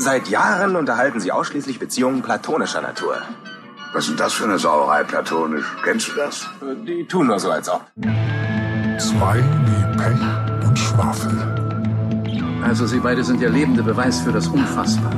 Seit Jahren unterhalten sie ausschließlich Beziehungen platonischer Natur. Was ist denn das für eine Sauerei, platonisch? Kennst du das? Die tun nur so, als ob. Zwei wie Pech und Schwafel. Also Sie beide sind der lebende Beweis für das Unfassbare.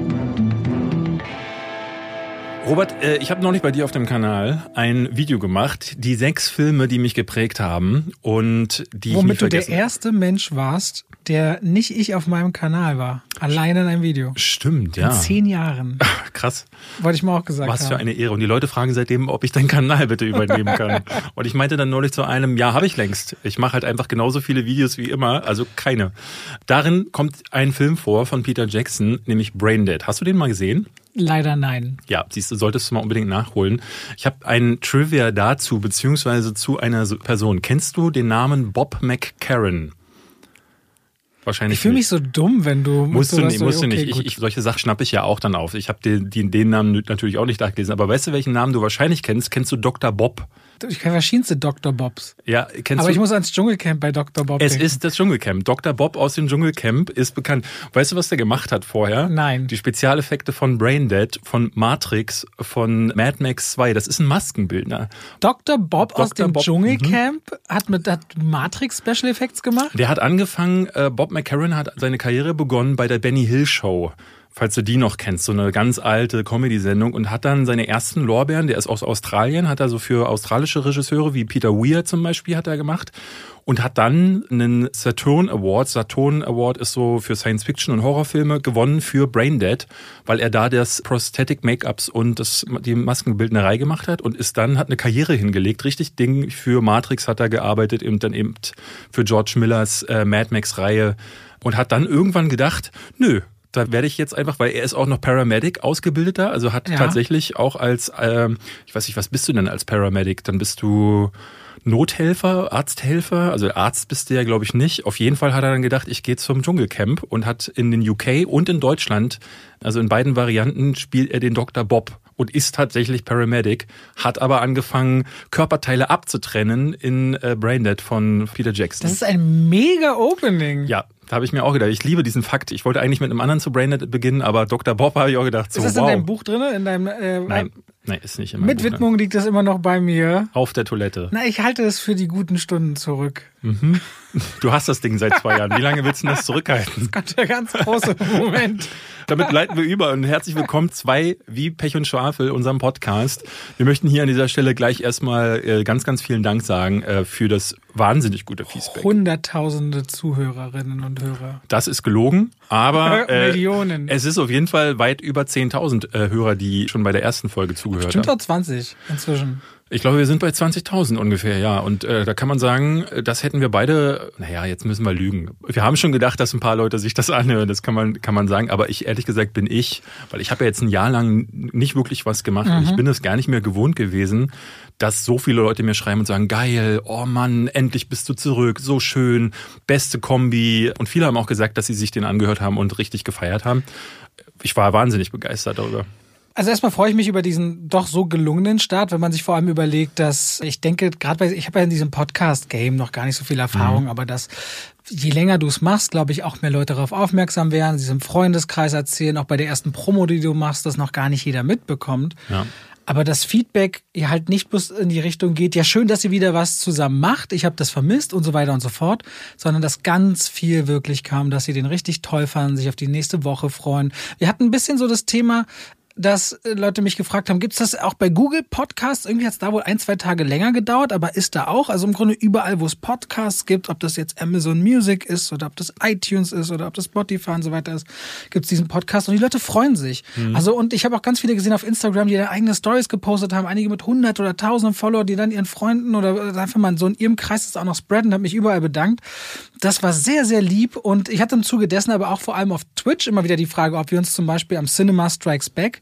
Robert, ich habe neulich bei dir auf dem Kanal ein Video gemacht, die 6 Filme, die mich geprägt haben und die ich nie Womit du vergessen. der erste Mensch warst, der nicht ich auf meinem Kanal war. Alleine in einem Video. Stimmt, ja. In 10 Jahren. Krass. Wollte ich mal auch gesagt haben. Was für eine Ehre. Und die Leute fragen seitdem, ob ich deinen Kanal bitte übernehmen kann. Und ich meinte dann neulich zu einem, ja, habe ich längst. Ich mache halt einfach genauso viele Videos wie immer, also keine. Darin kommt ein Film vor von Peter Jackson, nämlich Braindead. Hast du den mal gesehen? Leider nein. Ja, siehst du, solltest du mal unbedingt nachholen. Ich habe ein Trivia dazu, beziehungsweise zu einer Person. Kennst du den Namen Bob McCarran? Wahrscheinlich Ich fühle mich so dumm, wenn du... Musst du nicht. Okay, Ich solche Sachen schnappe ich ja auch dann auf. Ich habe den Namen natürlich auch nicht nachgelesen. Aber weißt du, welchen Namen du wahrscheinlich kennst? Kennst du Dr. Bob? Ich kenne verschiedenste Dr. Bobs. Ja, kennst Aber du? ich muss ans Dschungelcamp bei Dr. Bob Es denken. ist das Dschungelcamp. Dr. Bob aus dem Dschungelcamp ist bekannt. Weißt du, was der gemacht hat vorher? Nein. Die Spezialeffekte von Braindead, von Matrix, von Mad Max 2. Das ist ein Maskenbildner. Dr. Bob aus Dr. dem Bob, Dschungelcamp hat Matrix Special Effects gemacht? Der hat angefangen, Bob McCarran hat seine Karriere begonnen bei der Benny Hill Show. Falls du die noch kennst, so eine ganz alte Comedy-Sendung, und hat dann seine ersten Lorbeeren, der ist aus Australien, hat er so für australische Regisseure wie Peter Weir zum Beispiel hat er gemacht und hat dann einen Saturn Award. Saturn Award ist so für Science-Fiction und Horrorfilme gewonnen für Braindead, weil er da das Prosthetic Make-ups und die Maskenbildnerei gemacht hat und hat eine Karriere hingelegt. Richtig Ding für Matrix hat er gearbeitet und dann eben für George Millers Mad Max-Reihe und hat dann irgendwann gedacht, nö, da werde ich jetzt einfach, weil er ist auch noch Paramedic ausgebildeter, also hat tatsächlich auch als, ich weiß nicht, was bist du denn als Paramedic? Dann bist du Nothelfer, Arzthelfer, also Arzt bist du ja, glaube ich, nicht. Auf jeden Fall hat er dann gedacht, ich gehe zum Dschungelcamp und hat in den UK und in Deutschland, also in beiden Varianten, spielt er den Dr. Bob und ist tatsächlich Paramedic, hat aber angefangen, Körperteile abzutrennen in Braindead von Peter Jackson. Das ist ein mega Opening. Ja. Da habe ich mir auch gedacht, ich liebe diesen Fakt. Ich wollte eigentlich mit einem anderen zu Braindead beginnen, aber Dr. Bob habe ich auch gedacht, so, Ist das in deinem Buch drin? In deinem, Nein, ist nicht in meinem Mit Buch. Widmung liegt das immer noch bei mir. Auf der Toilette. Na, ich halte es für die guten Stunden zurück. Mhm. Du hast das Ding seit 2 Jahren. Wie lange willst du das zurückhalten? Das kommt der ganz große Moment. Damit leiten wir über und herzlich willkommen 2 wie Pech und Schwafel, unserem Podcast. Wir möchten hier an dieser Stelle gleich erstmal ganz, ganz vielen Dank sagen für das wahnsinnig gute Feedback. Hunderttausende Zuhörerinnen und Hörer. Das ist gelogen, aber Millionen. Es ist auf jeden Fall weit über 10.000 Hörer, die schon bei der ersten Folge zugehört haben. Bestimmt auch 20 inzwischen. Ich glaube, wir sind bei 20.000 ungefähr, ja. Und da kann man sagen, das hätten wir beide, jetzt müssen wir lügen. Wir haben schon gedacht, dass ein paar Leute sich das anhören, das kann man sagen. Aber ehrlich gesagt weil ich habe ja jetzt ein Jahr lang nicht wirklich was gemacht. Und ich bin es gar nicht mehr gewohnt gewesen, dass so viele Leute mir schreiben und sagen, geil, oh Mann, endlich bist du zurück, so schön, beste Kombi. Und viele haben auch gesagt, dass sie sich den angehört haben und richtig gefeiert haben. Ich war wahnsinnig begeistert darüber. Also erstmal freue ich mich über diesen doch so gelungenen Start, wenn man sich vor allem überlegt, dass ich denke, ich habe ja in diesem Podcast-Game noch gar nicht so viel Erfahrung, aber dass je länger du es machst, glaube ich, auch mehr Leute darauf aufmerksam werden, sie im Freundeskreis erzählen, auch bei der ersten Promo, die du machst, das noch gar nicht jeder mitbekommt. Ja. Aber das Feedback ja halt nicht bloß in die Richtung geht, ja schön, dass ihr wieder was zusammen macht, ich habe das vermisst und so weiter und so fort, sondern dass ganz viel wirklich kam, dass sie den richtig toll fanden, sich auf die nächste Woche freuen. Wir hatten ein bisschen so das Thema, dass Leute mich gefragt haben, gibt's das auch bei Google Podcasts? Irgendwie hat's da wohl 1-2 Tage länger gedauert, aber ist da auch? Also im Grunde überall, wo es Podcasts gibt, ob das jetzt Amazon Music ist oder ob das iTunes ist oder ob das Spotify und so weiter ist, gibt's diesen Podcast und die Leute freuen sich. Also und ich habe auch ganz viele gesehen auf Instagram, die da eigene Stories gepostet haben, einige mit 100 oder 1000 Follower, die dann ihren Freunden oder einfach mal so in ihrem Kreis das auch noch spreaden, habe mich überall bedankt. Das war sehr, sehr lieb und ich hatte im Zuge dessen aber auch vor allem auf Twitch immer wieder die Frage, ob wir uns zum Beispiel am Cinema Strikes Back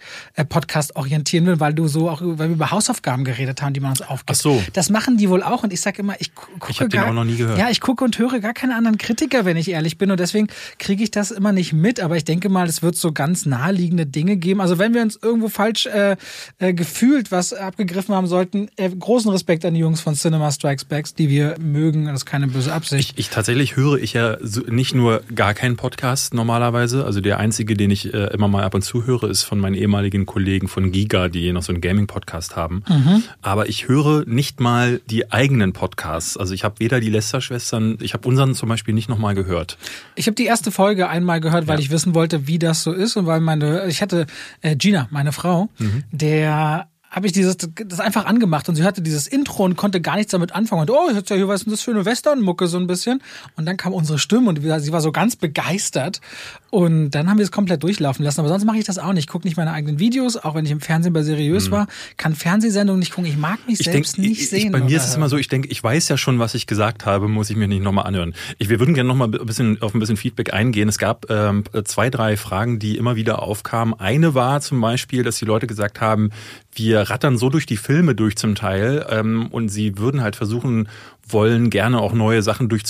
Podcast orientieren will, weil wir über Hausaufgaben geredet haben, die man uns aufgibt. Ach so. Das machen die wohl auch und ich sage immer, ich habe den auch noch nie gehört. Ja, ich gucke und höre gar keine anderen Kritiker, wenn ich ehrlich bin und deswegen kriege ich das immer nicht mit, aber ich denke mal, es wird so ganz naheliegende Dinge geben. Also wenn wir uns irgendwo falsch gefühlt was abgegriffen haben sollten, großen Respekt an die Jungs von Cinema Strikes Back, die wir mögen, das ist keine böse Absicht. Tatsächlich höre ich ja nicht nur gar keinen Podcast normalerweise, also der einzige, den ich immer mal ab und zu höre, ist von meinen ehemaligen Kollegen von Giga, die noch so einen Gaming-Podcast haben. Aber ich höre nicht mal die eigenen Podcasts. Also ich habe weder die Lester-Schwestern, ich habe unseren zum Beispiel nicht nochmal gehört. Ich habe die erste Folge einmal gehört, weil ich wissen wollte, wie das so ist und weil ich hatte Gina, meine Frau, der habe ich das einfach angemacht und sie hörte dieses Intro und konnte gar nichts damit anfangen. Und jetzt ja hier, was ist denn das für eine Western-Mucke so ein bisschen? Und dann kam unsere Stimme und sie war so ganz begeistert. Und dann haben wir es komplett durchlaufen lassen. Aber sonst mache ich das auch nicht. Ich gucke nicht meine eigenen Videos, auch wenn ich im Fernsehen bei Seriös war. Kann Fernsehsendungen nicht gucken. Ich mag mich selbst nicht sehen. Bei mir ist es immer so, ich denke, ich weiß ja schon, was ich gesagt habe, muss ich mir nicht nochmal anhören. Wir würden gerne nochmal auf ein bisschen Feedback eingehen. Es gab 2, 3 Fragen, die immer wieder aufkamen. Eine war zum Beispiel, dass die Leute gesagt haben, wir rattern so durch die Filme durch zum Teil und sie würden halt versuchen wollen, gerne auch neue Sachen durch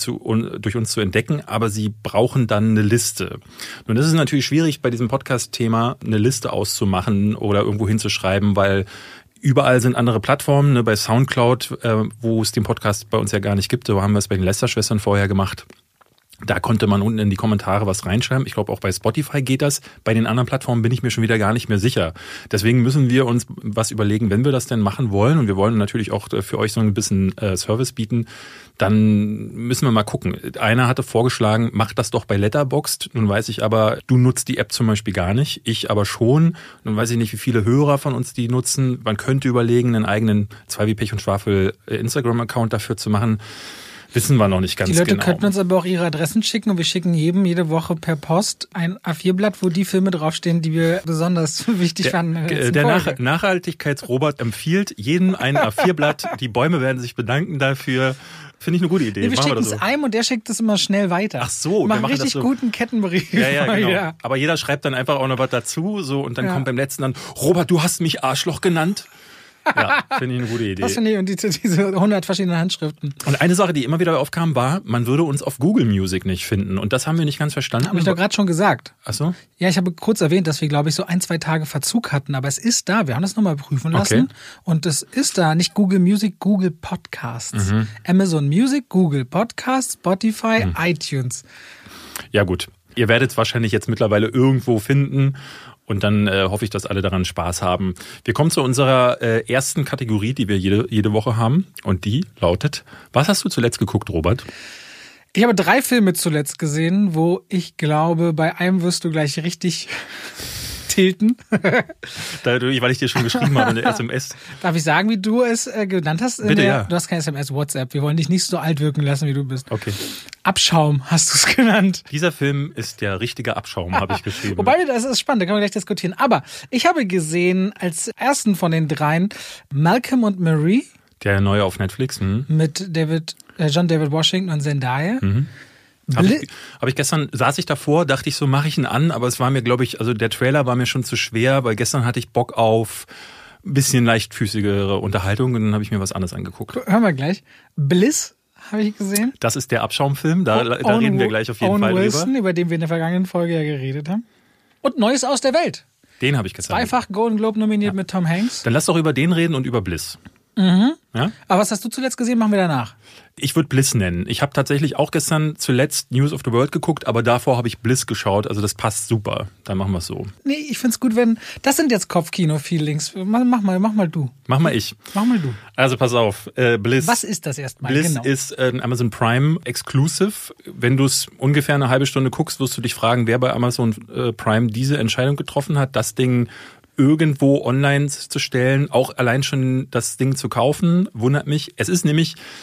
uns zu entdecken, aber sie brauchen dann eine Liste. Nun, das ist natürlich schwierig bei diesem Podcast-Thema, eine Liste auszumachen oder irgendwo hinzuschreiben, weil überall sind andere Plattformen, ne, bei Soundcloud, wo es den Podcast bei uns ja gar nicht gibt, so haben wir es bei den Lester-Schwestern vorher gemacht. Da konnte man unten in die Kommentare was reinschreiben. Ich glaube, auch bei Spotify geht das. Bei den anderen Plattformen bin ich mir schon wieder gar nicht mehr sicher. Deswegen müssen wir uns was überlegen, wenn wir das denn machen wollen. Und wir wollen natürlich auch für euch so ein bisschen Service bieten. Dann müssen wir mal gucken. Einer hatte vorgeschlagen, mach das doch bei Letterboxd. Nun weiß ich aber, du nutzt die App zum Beispiel gar nicht. Ich aber schon. Nun weiß ich nicht, wie viele Hörer von uns die nutzen. Man könnte überlegen, einen eigenen 2 wie Pech und Schwafel Instagram-Account dafür zu machen. Wissen wir noch nicht ganz genau. Die Leute könnten uns aber auch ihre Adressen schicken und wir schicken jedem jede Woche per Post ein A4-Blatt, wo die Filme draufstehen, die wir besonders wichtig fanden. Der Nachhaltigkeits-Robert empfiehlt jedem ein A4-Blatt. Die Bäume werden sich bedanken dafür. Finde ich eine gute Idee. Nee, wir schicken es einem und der schickt es immer schnell weiter. Ach so, wir machen richtig das so guten Kettenbrief. Ja, genau. Ja. Aber jeder schreibt dann einfach auch noch was dazu, so, und dann kommt beim letzten dann, Robert, du hast mich Arschloch genannt. Ja, finde ich eine gute Idee. Das finde ich, und diese 100 verschiedene Handschriften. Und eine Sache, die immer wieder aufkam, war, man würde uns auf Google Music nicht finden. Und das haben wir nicht ganz verstanden. Habe ich doch gerade schon gesagt. Ach so? Ja, ich habe kurz erwähnt, dass wir, glaube ich, so 1, 2 Tage Verzug hatten. Aber es ist da. Wir haben das nochmal prüfen lassen. Okay. Und es ist da. Nicht Google Music, Google Podcasts. Amazon Music, Google Podcasts, Spotify, iTunes. Ja gut. Ihr werdet es wahrscheinlich jetzt mittlerweile irgendwo finden. Und dann hoffe ich, dass alle daran Spaß haben. Wir kommen zu unserer ersten Kategorie, die wir jede Woche haben. Und die lautet, was hast du zuletzt geguckt, Robert? Ich habe 3 Filme zuletzt gesehen, wo ich glaube, bei einem wirst du gleich richtig tilten. Weil ich dir schon geschrieben habe in der SMS. Darf ich sagen, wie du es genannt hast? Bitte, ja. Du hast kein SMS, WhatsApp. Wir wollen dich nicht so alt wirken lassen, wie du bist. Okay. Abschaum hast du es genannt. Dieser Film ist der richtige Abschaum, habe ich geschrieben. Wobei, das ist spannend, da können wir gleich diskutieren. Aber ich habe gesehen, als ersten von den 3, Malcolm und Marie. Der neue auf Netflix. Mit John David Washington und Zendaya. Hab ich gestern, saß ich davor, dachte ich so, mache ich ihn an, aber es war mir, glaube ich, also der Trailer war mir schon zu schwer, weil gestern hatte ich Bock auf ein bisschen leichtfüßigere Unterhaltung und dann habe ich mir was anderes angeguckt. Hören wir gleich. Bliss habe ich gesehen. Das ist der Abschaumfilm, da reden wir gleich auf jeden Fall Wilson, über den wir in der vergangenen Folge ja geredet haben. Und Neues aus der Welt. Den habe ich gestern. 2-fach Golden Globe nominiert mit Tom Hanks. Dann lass doch über den reden und über Bliss. Ja? Aber was hast du zuletzt gesehen? Machen wir danach. Ich würde Bliss nennen. Ich habe tatsächlich auch gestern zuletzt News of the World geguckt, aber davor habe ich Bliss geschaut. Also das passt super. Dann machen wir es so. Nee, ich finde es gut, wenn... Das sind jetzt Kopfkino-Feelings. Mach mal du. Mach mal ich. Mach mal du. Also pass auf. Bliss. Was ist das erstmal? Bliss ist ein Amazon Prime Exclusive. Wenn du es ungefähr eine halbe Stunde guckst, wirst du dich fragen, wer bei Amazon Prime diese Entscheidung getroffen hat, das Ding irgendwo online zu stellen, auch allein schon das Ding zu kaufen, wundert mich. Es ist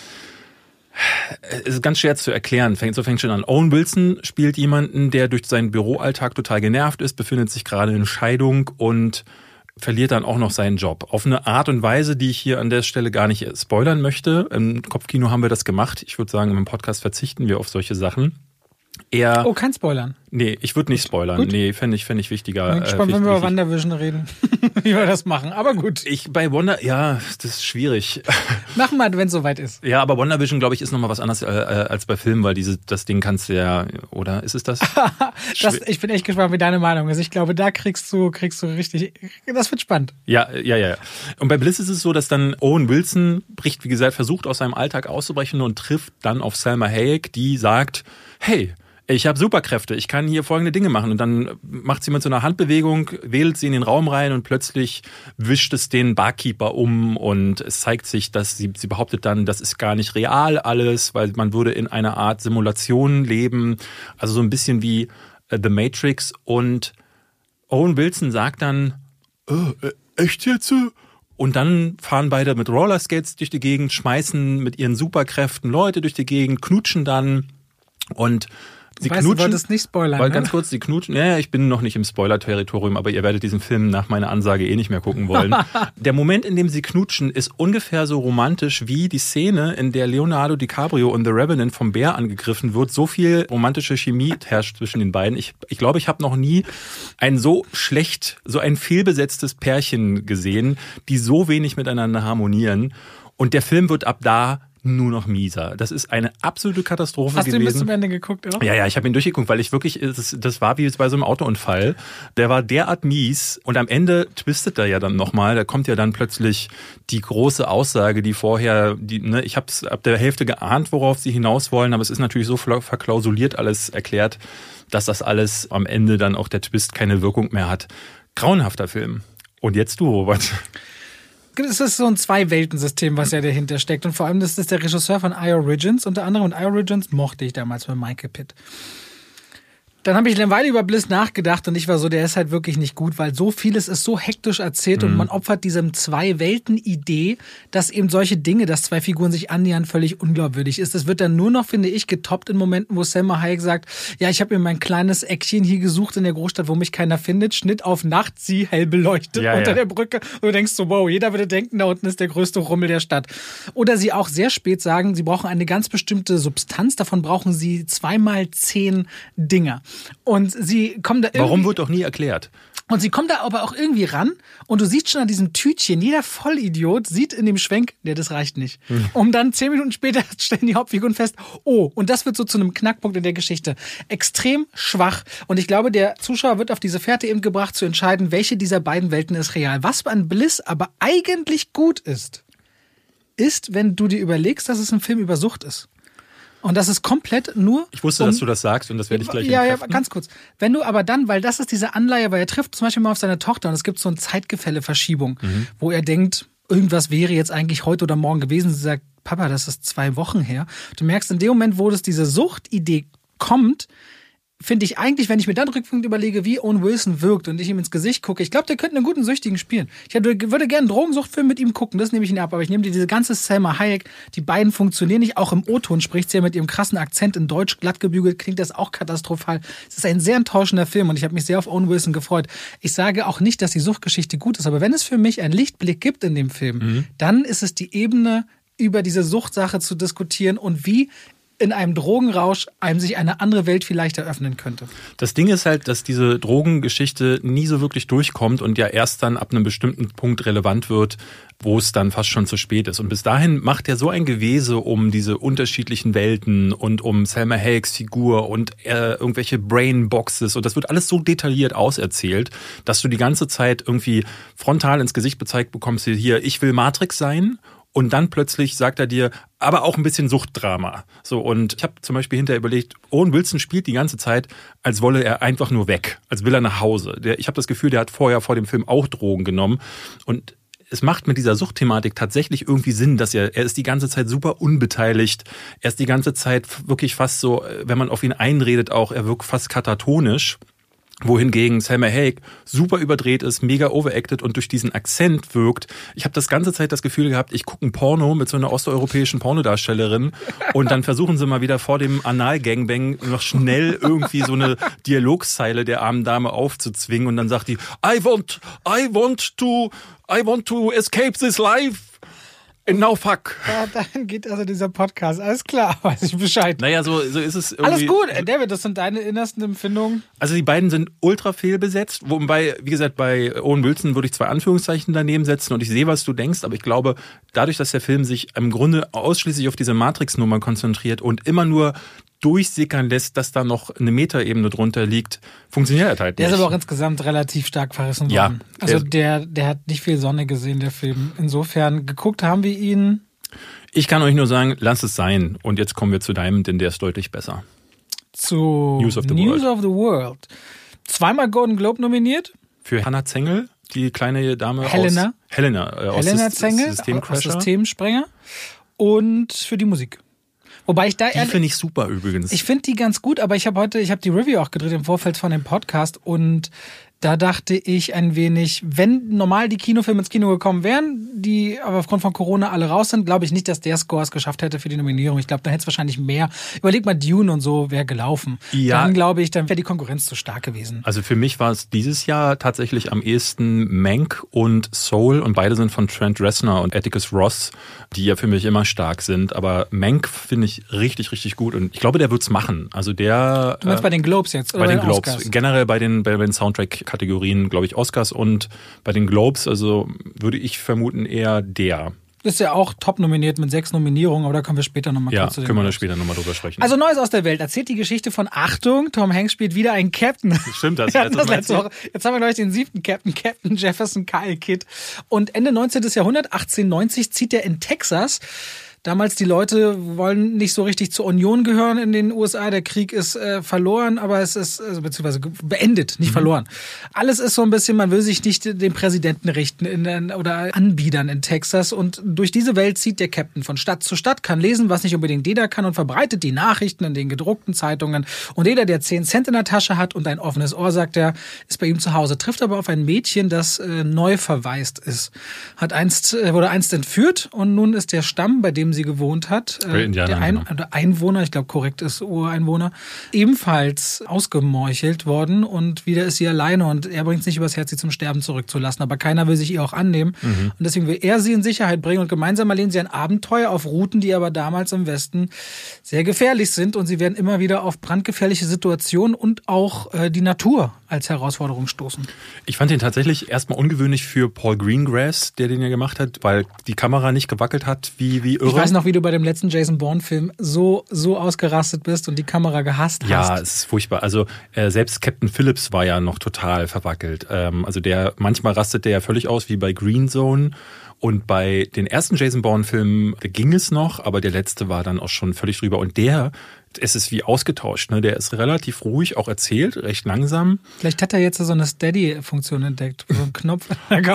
ganz schwer zu erklären. Fängt schon an. Owen Wilson spielt jemanden, der durch seinen Büroalltag total genervt ist, befindet sich gerade in Scheidung und verliert dann auch noch seinen Job. Auf eine Art und Weise, die ich hier an der Stelle gar nicht spoilern möchte. Im Kopfkino haben wir das gemacht. Ich würde sagen, im Podcast verzichten wir auf solche Sachen. eher... Oh, kein Spoilern. Nee, ich würde nicht spoilern. Gut. Nee, fände ich wichtiger. Ich bin gespannt, wenn wir über WandaVision reden, wie wir das machen. Aber gut. Bei ja, das ist schwierig. Machen wir, wenn es soweit ist. Ja, aber WandaVision, glaube ich, ist nochmal was anderes als bei Filmen, weil das Ding kannst du ja, oder ist es das? Ich bin echt gespannt, wie deine Meinung ist. Ich glaube, da kriegst du richtig, das wird spannend. Ja. Und bei Bliss ist es so, dass dann Owen Wilson versucht aus seinem Alltag auszubrechen und trifft dann auf Salma Hayek, die sagt, hey, ich habe Superkräfte, ich kann hier folgende Dinge machen. Und dann macht sie mit so einer Handbewegung, wählt sie in den Raum rein und plötzlich wischt es den Barkeeper um und es zeigt sich, dass sie behauptet dann, das ist gar nicht real alles, weil man würde in einer Art Simulation leben. Also so ein bisschen wie The Matrix. Und Owen Wilson sagt dann, echt jetzt? Und dann fahren beide mit Rollerskates durch die Gegend, schmeißen mit ihren Superkräften Leute durch die Gegend, knutschen dann und sie knutschen. Du wolltest nicht spoilern, weil ganz kurz, sie knutschen. Ja, ich bin noch nicht im Spoiler-Territorium, aber ihr werdet diesen Film nach meiner Ansage nicht mehr gucken wollen. Der Moment, in dem sie knutschen, ist ungefähr so romantisch wie die Szene, in der Leonardo DiCaprio und The Revenant vom Bär angegriffen wird. So viel romantische Chemie herrscht zwischen den beiden. Ich glaube, ich habe noch nie so ein fehlbesetztes Pärchen gesehen, die so wenig miteinander harmonieren. Und der Film wird ab da nur noch mieser. Das ist eine absolute Katastrophe gewesen. Hast du ihn bis zum Ende geguckt, oder? Ja, ich habe ihn durchgeguckt, weil ich wirklich, das war wie bei so einem Autounfall. Der war derart mies und am Ende twistet er ja dann nochmal. Da kommt ja dann plötzlich die große Aussage, die vorher, ich habe ab der Hälfte geahnt, worauf sie hinaus wollen, aber es ist natürlich so verklausuliert alles erklärt, dass das alles am Ende dann auch der Twist keine Wirkung mehr hat. Grauenhafter Film. Und jetzt du, Robert. Es ist so ein Zwei-Welten-System, was ja dahinter steckt. Und vor allem, das ist der Regisseur von I Origins unter anderem. Und I Origins mochte ich damals mit Michael Pitt. Dann habe ich eine Weile über Bliss nachgedacht und ich war so, der ist halt wirklich nicht gut, weil so vieles ist so hektisch erzählt und man opfert diesem Zwei-Welten-Idee, dass eben solche Dinge, dass zwei Figuren sich annähern, völlig unglaubwürdig ist. Das wird dann nur noch, finde ich, getoppt in Momenten, wo Salma Hayek sagt, ja, ich habe mir mein kleines Eckchen hier gesucht in der Großstadt, wo mich keiner findet. Schnitt auf Nacht, sie hell beleuchtet unter der Brücke. Und du denkst so, wow, jeder würde denken, da unten ist der größte Rummel der Stadt. Oder sie auch sehr spät sagen, sie brauchen eine ganz bestimmte Substanz, davon brauchen sie 2x10 Dinger. Und sie kommen da irgendwie... Warum wird doch nie erklärt? Und sie kommen da aber auch irgendwie ran und du siehst schon an diesem Tütchen, jeder Vollidiot sieht in dem Schwenk, das reicht nicht. Und dann 10 Minuten später stellen die Hauptfiguren fest, oh, und das wird so zu einem Knackpunkt in der Geschichte. Extrem schwach. Und ich glaube, der Zuschauer wird auf diese Fährte eben gebracht, zu entscheiden, welche dieser beiden Welten ist real. Was an Bliss aber eigentlich gut ist, wenn du dir überlegst, dass es ein Film über Sucht ist. Und das ist komplett nur... Ich wusste, dass du das sagst und das werde ich gleich Ja, ganz kurz. Wenn du aber dann, weil das ist diese Anleihe, weil er trifft zum Beispiel mal auf seine Tochter und es gibt so eine Zeitgefälle-Verschiebung, wo er denkt, irgendwas wäre jetzt eigentlich heute oder morgen gewesen. Sie sagt, Papa, das ist 2 Wochen her. Du merkst in dem Moment, wo das diese Suchtidee kommt, finde ich eigentlich, wenn ich mir dann rückwirkend überlege, wie Owen Wilson wirkt und ich ihm ins Gesicht gucke, ich glaube, der könnte einen guten Süchtigen spielen. Ich würde gerne einen Drogensuchtfilm mit ihm gucken, das nehme ich ihn ab, aber ich nehme dir diese ganze Salma Hayek, die beiden funktionieren nicht, auch im O-Ton spricht sie ja mit ihrem krassen Akzent in Deutsch, glatt gebügelt, klingt das auch katastrophal. Es ist ein sehr enttäuschender Film und ich habe mich sehr auf Owen Wilson gefreut. Ich sage auch nicht, dass die Suchtgeschichte gut ist, aber wenn es für mich einen Lichtblick gibt in dem Film, dann ist es die Ebene, über diese Suchtsache zu diskutieren und wie in einem Drogenrausch einem sich eine andere Welt vielleicht eröffnen könnte. Das Ding ist halt, dass diese Drogengeschichte nie so wirklich durchkommt und ja erst dann ab einem bestimmten Punkt relevant wird, wo es dann fast schon zu spät ist. Und bis dahin macht er so ein Gewese um diese unterschiedlichen Welten und um Salma Hayeks Figur und irgendwelche Brainboxes und das wird alles so detailliert auserzählt, dass du die ganze Zeit irgendwie frontal ins Gesicht gezeigt bekommst, hier, ich will Matrix sein. Und dann plötzlich sagt er dir, aber auch ein bisschen Suchtdrama. So, und ich habe zum Beispiel hinterher überlegt, Owen Wilson spielt die ganze Zeit, als wolle er einfach nur weg, als will er nach Hause. Ich habe das Gefühl, der hat vorher vor dem Film auch Drogen genommen. Und es macht mit dieser Suchtthematik tatsächlich irgendwie Sinn, dass er ist die ganze Zeit super unbeteiligt. Er ist die ganze Zeit wirklich fast so, wenn man auf ihn einredet auch, er wirkt fast katatonisch. Wohingegen Salma Hayek super überdreht ist, mega overacted und durch diesen Akzent wirkt. Ich habe das ganze Zeit das Gefühl gehabt, ich gucke ein Porno mit so einer osteuropäischen Pornodarstellerin und dann versuchen sie mal wieder vor dem Anal-Gangbang noch schnell irgendwie so eine Dialogzeile der armen Dame aufzuzwingen und dann sagt die, I want to escape this life. No fuck. Ja, dann geht also dieser Podcast. Alles klar, weiß ich Bescheid. Naja, so ist es irgendwie. Alles gut, David, das sind deine innersten Empfindungen. Also die beiden sind ultra fehlbesetzt, wobei, wie gesagt, bei Owen Wilson würde ich 2 Anführungszeichen daneben setzen und ich sehe, was du denkst, aber ich glaube, dadurch, dass der Film sich im Grunde ausschließlich auf diese Matrix-Nummer konzentriert und immer nur durchsickern lässt, dass da noch eine Metaebene drunter liegt, funktioniert das halt nicht. Der ist aber auch insgesamt relativ stark verrissen worden. Ja, also der hat nicht viel Sonne gesehen, der Film. Insofern, geguckt haben wir ihn. Ich kann euch nur sagen, lass es sein. Und jetzt kommen wir zu deinem, denn der ist deutlich besser. Zu News of the World. 2-mal Golden Globe nominiert. Für Hannah Zengel, die kleine Dame Helena. aus Zengel, aus Systemsprenger. Und für die Musik. Wobei ich da die finde ich super übrigens. Ich finde die ganz gut, aber ich habe die Review auch gedreht im Vorfeld von dem Podcast und da dachte ich ein wenig, wenn normal die Kinofilme ins Kino gekommen wären, die aber aufgrund von Corona alle raus sind, glaube ich nicht, dass der Score es geschafft hätte für die Nominierung. Ich glaube, da hätte es wahrscheinlich mehr. Überleg mal, Dune und so wäre gelaufen. Ja. Dann glaube ich, dann wäre die Konkurrenz zu stark gewesen. Also für mich war es dieses Jahr tatsächlich am ehesten Mank und Soul und beide sind von Trent Reznor und Atticus Ross, die ja für mich immer stark sind. Aber Mank finde ich richtig, richtig gut und ich glaube, der wird's machen. Also der. Du meinst bei den Globes jetzt? Oder bei den Globes. Oscars? Generell bei den Soundtrack-Kategorien, glaube ich, Oscars und bei den Globes, also würde ich vermuten eher der. Ist ja auch top nominiert mit 6 Nominierungen, aber da kommen wir später nochmal kurz zu den können wir später nochmal drüber sprechen. Also Neues aus der Welt. Erzählt die Geschichte von Achtung, Tom Hanks spielt wieder einen Captain. Stimmt das? Ja, das letzte Woche. Jetzt haben wir, glaube ich, den 7. Captain Jefferson Kyle Kidd. Und Ende 19. Jahrhundert, 1890, zieht er in Texas. Damals, die Leute wollen nicht so richtig zur Union gehören in den USA. Der Krieg ist verloren, aber es ist, beziehungsweise beendet, nicht verloren. Alles ist so ein bisschen, man will sich nicht den Präsidenten richten oder anbiedern in Texas. Und durch diese Welt zieht der Captain von Stadt zu Stadt, kann lesen, was nicht unbedingt jeder kann und verbreitet die Nachrichten in den gedruckten Zeitungen. Und jeder, der 10 Cent in der Tasche hat und ein offenes Ohr, sagt er, ist bei ihm zu Hause. Trifft aber auf ein Mädchen, das neu verwaist ist. Wurde einst entführt und nun ist der Stamm, bei dem sie gewohnt hat, der Einwohner, ich glaube korrekt ist Ureinwohner, ebenfalls ausgemeuchelt worden und wieder ist sie alleine und er bringt es nicht übers Herz, sie zum Sterben zurückzulassen, aber keiner will sich ihr auch annehmen und deswegen will er sie in Sicherheit bringen und gemeinsam erleben sie ein Abenteuer auf Routen, die aber damals im Westen sehr gefährlich sind und sie werden immer wieder auf brandgefährliche Situationen und auch die Natur als Herausforderung stoßen. Ich fand den tatsächlich erstmal ungewöhnlich für Paul Greengrass, der den ja gemacht hat, weil die Kamera nicht gewackelt hat, wie irre. Ich weiß noch, wie du bei dem letzten Jason Bourne-Film so ausgerastet bist und die Kamera gehasst hast. Ja, es ist furchtbar. Also selbst Captain Phillips war ja noch total verwackelt. Also manchmal rastet der ja völlig aus, wie bei Green Zone. Und bei den ersten Jason Bourne-Filmen ging es noch, aber der letzte war dann auch schon völlig drüber. Und es ist wie ausgetauscht, ne? Der ist relativ ruhig, auch erzählt, recht langsam. Vielleicht hat er jetzt so eine Steady-Funktion entdeckt, so einen Knopf.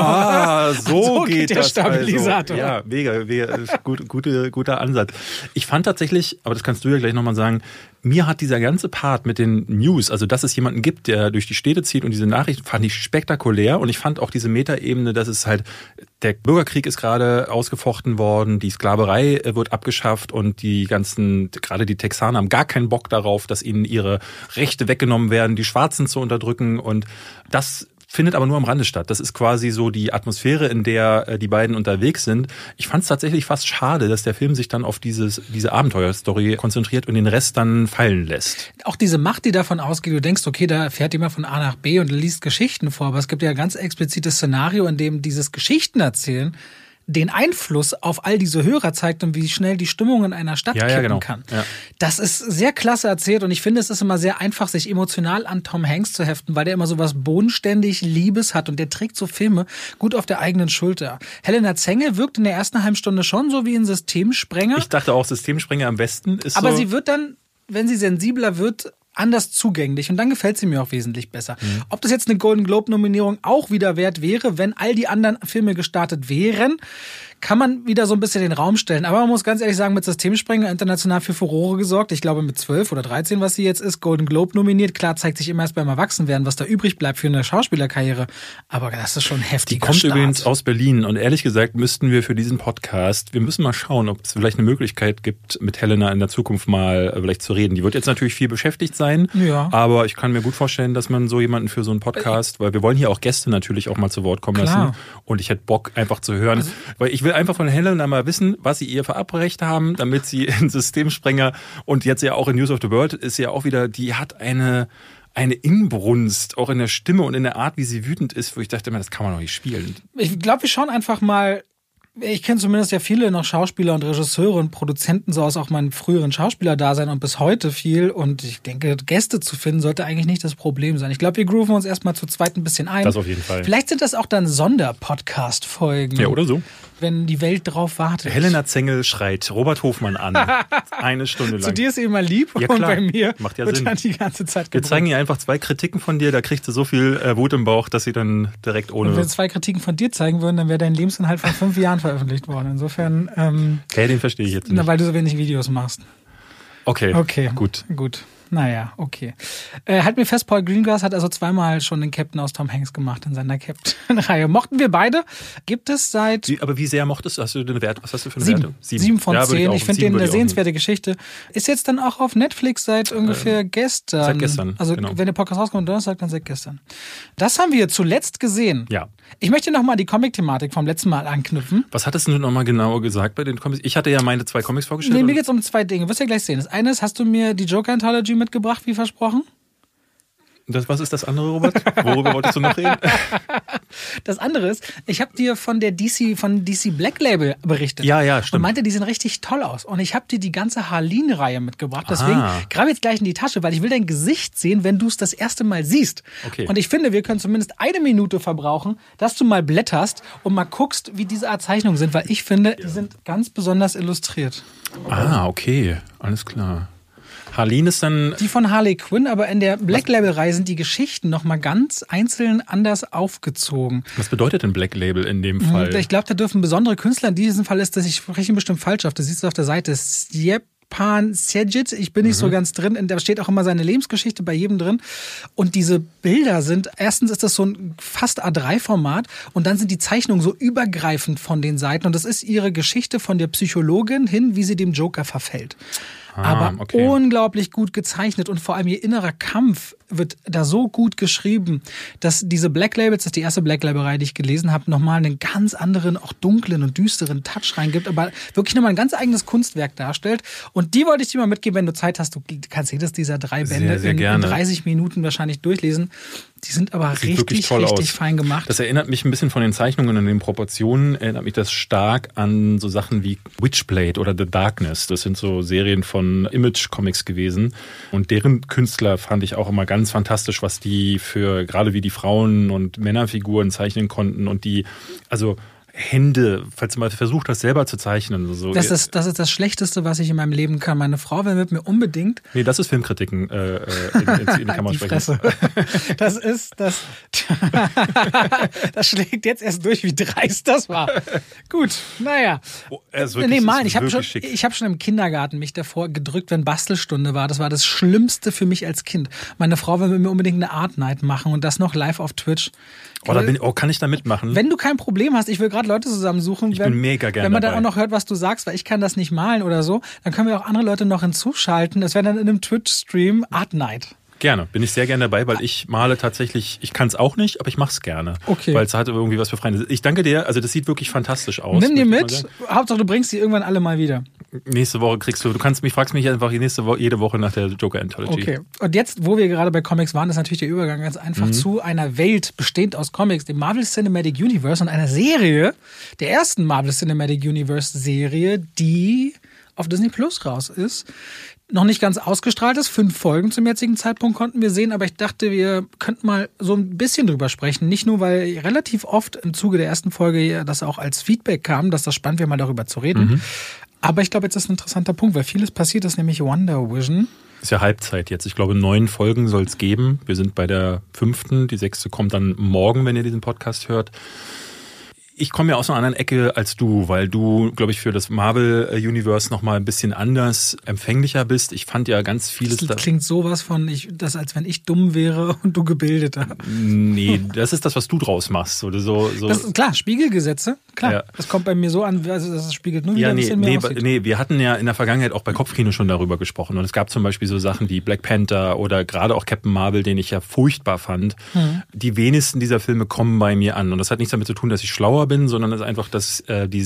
So geht der das Stabilisator. Also. Ja, mega guter Ansatz. Ich fand tatsächlich, aber das kannst du ja gleich nochmal sagen, mir hat dieser ganze Part mit den News, also dass es jemanden gibt, der durch die Städte zieht und diese Nachrichten, fand ich spektakulär. Und ich fand auch diese Metaebene, dass es halt, der Bürgerkrieg ist gerade ausgefochten worden, die Sklaverei wird abgeschafft und gerade die Texaner haben gar keinen Bock darauf, dass ihnen ihre Rechte weggenommen werden, die Schwarzen zu unterdrücken. Und das findet aber nur am Rande statt. Das ist quasi so die Atmosphäre, in der die beiden unterwegs sind. Ich fand es tatsächlich fast schade, dass der Film sich dann auf diese Abenteuerstory konzentriert und den Rest dann fallen lässt. Auch diese Macht, die davon ausgeht, du denkst, okay, da fährt jemand von A nach B und liest Geschichten vor, aber es gibt ja ein ganz explizites Szenario, in dem dieses Geschichtenerzählen den Einfluss auf all diese Hörer zeigt und wie schnell die Stimmung in einer Stadt kippen kann. Ja. Das ist sehr klasse erzählt und ich finde, es ist immer sehr einfach, sich emotional an Tom Hanks zu heften, weil der immer so was bodenständig Liebes hat und der trägt so Filme gut auf der eigenen Schulter. Helena Zengel wirkt in der ersten halben Stunde schon so wie ein Systemsprenger. Ich dachte auch, Systemsprenger am besten ist aber sie wird dann, wenn sie sensibler wird, anders zugänglich und dann gefällt sie mir auch wesentlich besser. Ob das jetzt eine Golden Globe-Nominierung auch wieder wert wäre, wenn all die anderen Filme gestartet wären, kann man wieder so ein bisschen den Raum stellen. Aber man muss ganz ehrlich sagen, mit Systemsprenger international für Furore gesorgt. Ich glaube mit 12 oder 13, was sie jetzt ist, Golden Globe nominiert. Klar, zeigt sich immer erst beim Erwachsenwerden, was da übrig bleibt für eine Schauspielerkarriere. Aber das ist schon heftig. Die kommt übrigens aus Berlin und ehrlich gesagt müssten wir für diesen Podcast, wir müssen mal schauen, ob es vielleicht eine Möglichkeit gibt, mit Helena in der Zukunft mal vielleicht zu reden. Die wird jetzt natürlich viel beschäftigt sein, aber ich kann mir gut vorstellen, dass man so jemanden für so einen Podcast, weil wir wollen hier auch Gäste natürlich auch mal zu Wort kommen lassen und ich hätte Bock einfach zu hören, weil ich will will einfach von Helena mal wissen, was sie ihr verabreicht haben, damit sie in Systemsprenger und jetzt ja auch in News of the World ist ja auch wieder, die hat eine Inbrunst, auch in der Stimme und in der Art, wie sie wütend ist, wo ich dachte, das kann man doch nicht spielen. Ich glaube, wir schauen einfach mal. Ich kenne zumindest ja viele noch Schauspieler und Regisseure und Produzenten so aus auch meinem früheren Schauspielerdasein und bis heute viel. Und ich denke, Gäste zu finden sollte eigentlich nicht das Problem sein. Ich glaube, wir grooven uns erstmal zu zweit ein bisschen ein. Das auf jeden Fall. Vielleicht sind das auch dann Sonderpodcast-Folgen. Ja, oder so. Wenn die Welt drauf wartet. Helena Zengel schreit Robert Hofmann an. 1 Stunde lang. Zu dir ist sie immer lieb ja, und klar. bei mir macht ja wird Sinn. dann die ganze Zeit Wir gebrüllt. zeigen ihr einfach 2 Kritiken von dir, da kriegt sie so viel Wut im Bauch, dass sie dann direkt ohne... Und wenn wir 2 Kritiken von dir zeigen würden, dann wäre dein Lebensinhalt vor 5 Jahren veröffentlicht worden. Insofern... den verstehe ich jetzt nicht. Weil du so wenig Videos machst. Okay, gut. Naja, okay. Halt mir fest, Paul Greengrass hat also 2-mal schon den Captain aus Tom Hanks gemacht in seiner Captain-Reihe. Mochten wir beide. Gibt es seit... Aber wie sehr mochtest du? Was hast du für eine 7. Werte? 7 von 10. Ich finde den eine würde sehenswerte Geschichte. Ist jetzt dann auch auf Netflix seit ungefähr gestern. Seit gestern, Also genau. wenn der Podcast rauskommt, Donnerstag, dann seit gestern. Das haben wir zuletzt gesehen. Ja. Ich möchte nochmal die Comic-Thematik vom letzten Mal anknüpfen. Was hattest du nochmal genau gesagt bei den Comics? Ich hatte ja meine 2 Comics vorgestellt. Nee, mir geht's um 2 Dinge. Wirst du ja gleich sehen. Das eine ist, hast du mir die Joker-Anthology mitgebracht, wie versprochen? Was ist das andere, Robert? Worüber wolltest du noch reden? Das andere ist, ich habe dir von DC Black Label berichtet. Ja, stimmt. Und meinte, die sehen richtig toll aus. Und ich habe dir die ganze Harleen-Reihe mitgebracht. Deswegen grabe jetzt gleich in die Tasche, weil ich will dein Gesicht sehen, wenn du es das erste Mal siehst. Okay. Und ich finde, wir können zumindest 1 Minute verbrauchen, dass du mal blätterst und mal guckst, wie diese Art Zeichnungen sind. Weil ich finde, die sind ganz besonders illustriert. Okay. Alles klar. Harleen ist dann... Die von Harley Quinn, aber in der Black Label-Reihe sind die Geschichten nochmal ganz einzeln anders aufgezogen. Was bedeutet denn Black Label in dem Fall? Ich glaube, da dürfen besondere Künstler, in diesem Fall ist das, ich spreche ihn bestimmt falsch auf, das siehst du auf der Seite, Stjepan Sejic, ich bin nicht so ganz drin, da steht auch immer seine Lebensgeschichte bei jedem drin. Und diese Bilder sind, erstens ist das so ein fast A3-Format und dann sind die Zeichnungen so übergreifend von den Seiten und das ist ihre Geschichte von der Psychologin hin, wie sie dem Joker verfällt. Aber unglaublich gut gezeichnet und vor allem ihr innerer Kampf wird da so gut geschrieben, dass diese Black Labels, das ist die erste Black Label-Reihe, die ich gelesen habe, nochmal einen ganz anderen, auch dunklen und düsteren Touch reingibt, aber wirklich nochmal ein ganz eigenes Kunstwerk darstellt. Und die wollte ich dir mal mitgeben, wenn du Zeit hast. Du kannst jedes dieser 3 Bände sehr in gerne. 30 Minuten wahrscheinlich durchlesen. Die sind aber richtig fein gemacht. Das erinnert mich ein bisschen von den Zeichnungen und den Proportionen, erinnert mich das stark an so Sachen wie Witchblade oder The Darkness. Das sind so Serien von Image Comics gewesen. Und deren Künstler fand ich auch immer ganz fantastisch, was die für, gerade wie die Frauen- und Männerfiguren zeichnen konnten und die, also Hände, falls du mal versucht hast, selber zu zeichnen. So. Das ist das Schlechteste, was ich in meinem Leben kann. Meine Frau will mit mir unbedingt... Nee, das ist Filmkritiken in die Kamera sprechen. Fresse. Das ist das... Das schlägt jetzt erst durch, wie dreist das war. Gut, naja. Ich habe schon im Kindergarten mich davor gedrückt, wenn Bastelstunde war. Das war das Schlimmste für mich als Kind. Meine Frau will mit mir unbedingt eine Art Night machen und das noch live auf Twitch. Kann ich da mitmachen? Wenn du kein Problem hast, ich will gerade Leute zusammensuchen. Ich bin mega gerne Wenn man dann dabei. auch noch hört, was du sagst, weil ich kann das nicht malen oder so, dann können wir auch andere Leute noch hinzuschalten. Das wäre dann in einem Twitch-Stream Art Night. Gerne, bin ich sehr gerne dabei, weil ich male tatsächlich, ich kann es auch nicht, aber ich mache es gerne. Okay. Weil es hat irgendwie was für Freunde. Ich danke dir, also das sieht wirklich fantastisch aus. Nimm die mit, Hauptsache du bringst die irgendwann alle mal wieder. Nächste Woche fragst mich einfach jede Woche nach der Joker Anthology. Okay, und jetzt, wo wir gerade bei Comics waren, ist natürlich der Übergang ganz einfach zu einer Welt bestehend aus Comics, dem Marvel Cinematic Universe und einer Serie, der ersten Marvel Cinematic Universe Serie, die auf Disney Plus raus ist. Noch nicht ganz ausgestrahlt ist. 5 Folgen zum jetzigen Zeitpunkt konnten wir sehen, aber ich dachte, wir könnten mal so ein bisschen drüber sprechen. Nicht nur, weil relativ oft im Zuge der ersten Folge das auch als Feedback kam, dass das spannend wäre, mal darüber zu reden. Aber ich glaube, jetzt ist ein interessanter Punkt, weil vieles passiert ist, nämlich Wonder Vision. Ist ja Halbzeit jetzt. Ich glaube, 9 Folgen soll es geben. Wir sind bei der 5. Die 6. kommt dann morgen, wenn ihr diesen Podcast hört. Ich komme ja aus einer anderen Ecke als du, weil du, glaube ich, für das Marvel-Universe nochmal ein bisschen anders empfänglicher bist. Ich fand ja ganz vieles... Das klingt sowas von, als wenn ich dumm wäre und du gebildeter. Nee, das ist das, was du draus machst. Oder so. Das ist klar, Spiegelgesetze, klar. Ja. Das kommt bei mir so an, also das spiegelt nur wieder ein bisschen mehr aussieht. Nee, wir hatten ja in der Vergangenheit auch bei Kopfkino schon darüber gesprochen. Und es gab zum Beispiel so Sachen wie Black Panther oder gerade auch Captain Marvel, den ich ja furchtbar fand. Die wenigsten dieser Filme kommen bei mir an. Und das hat nichts damit zu tun, dass ich schlauer bin bin, sondern es ist einfach, dass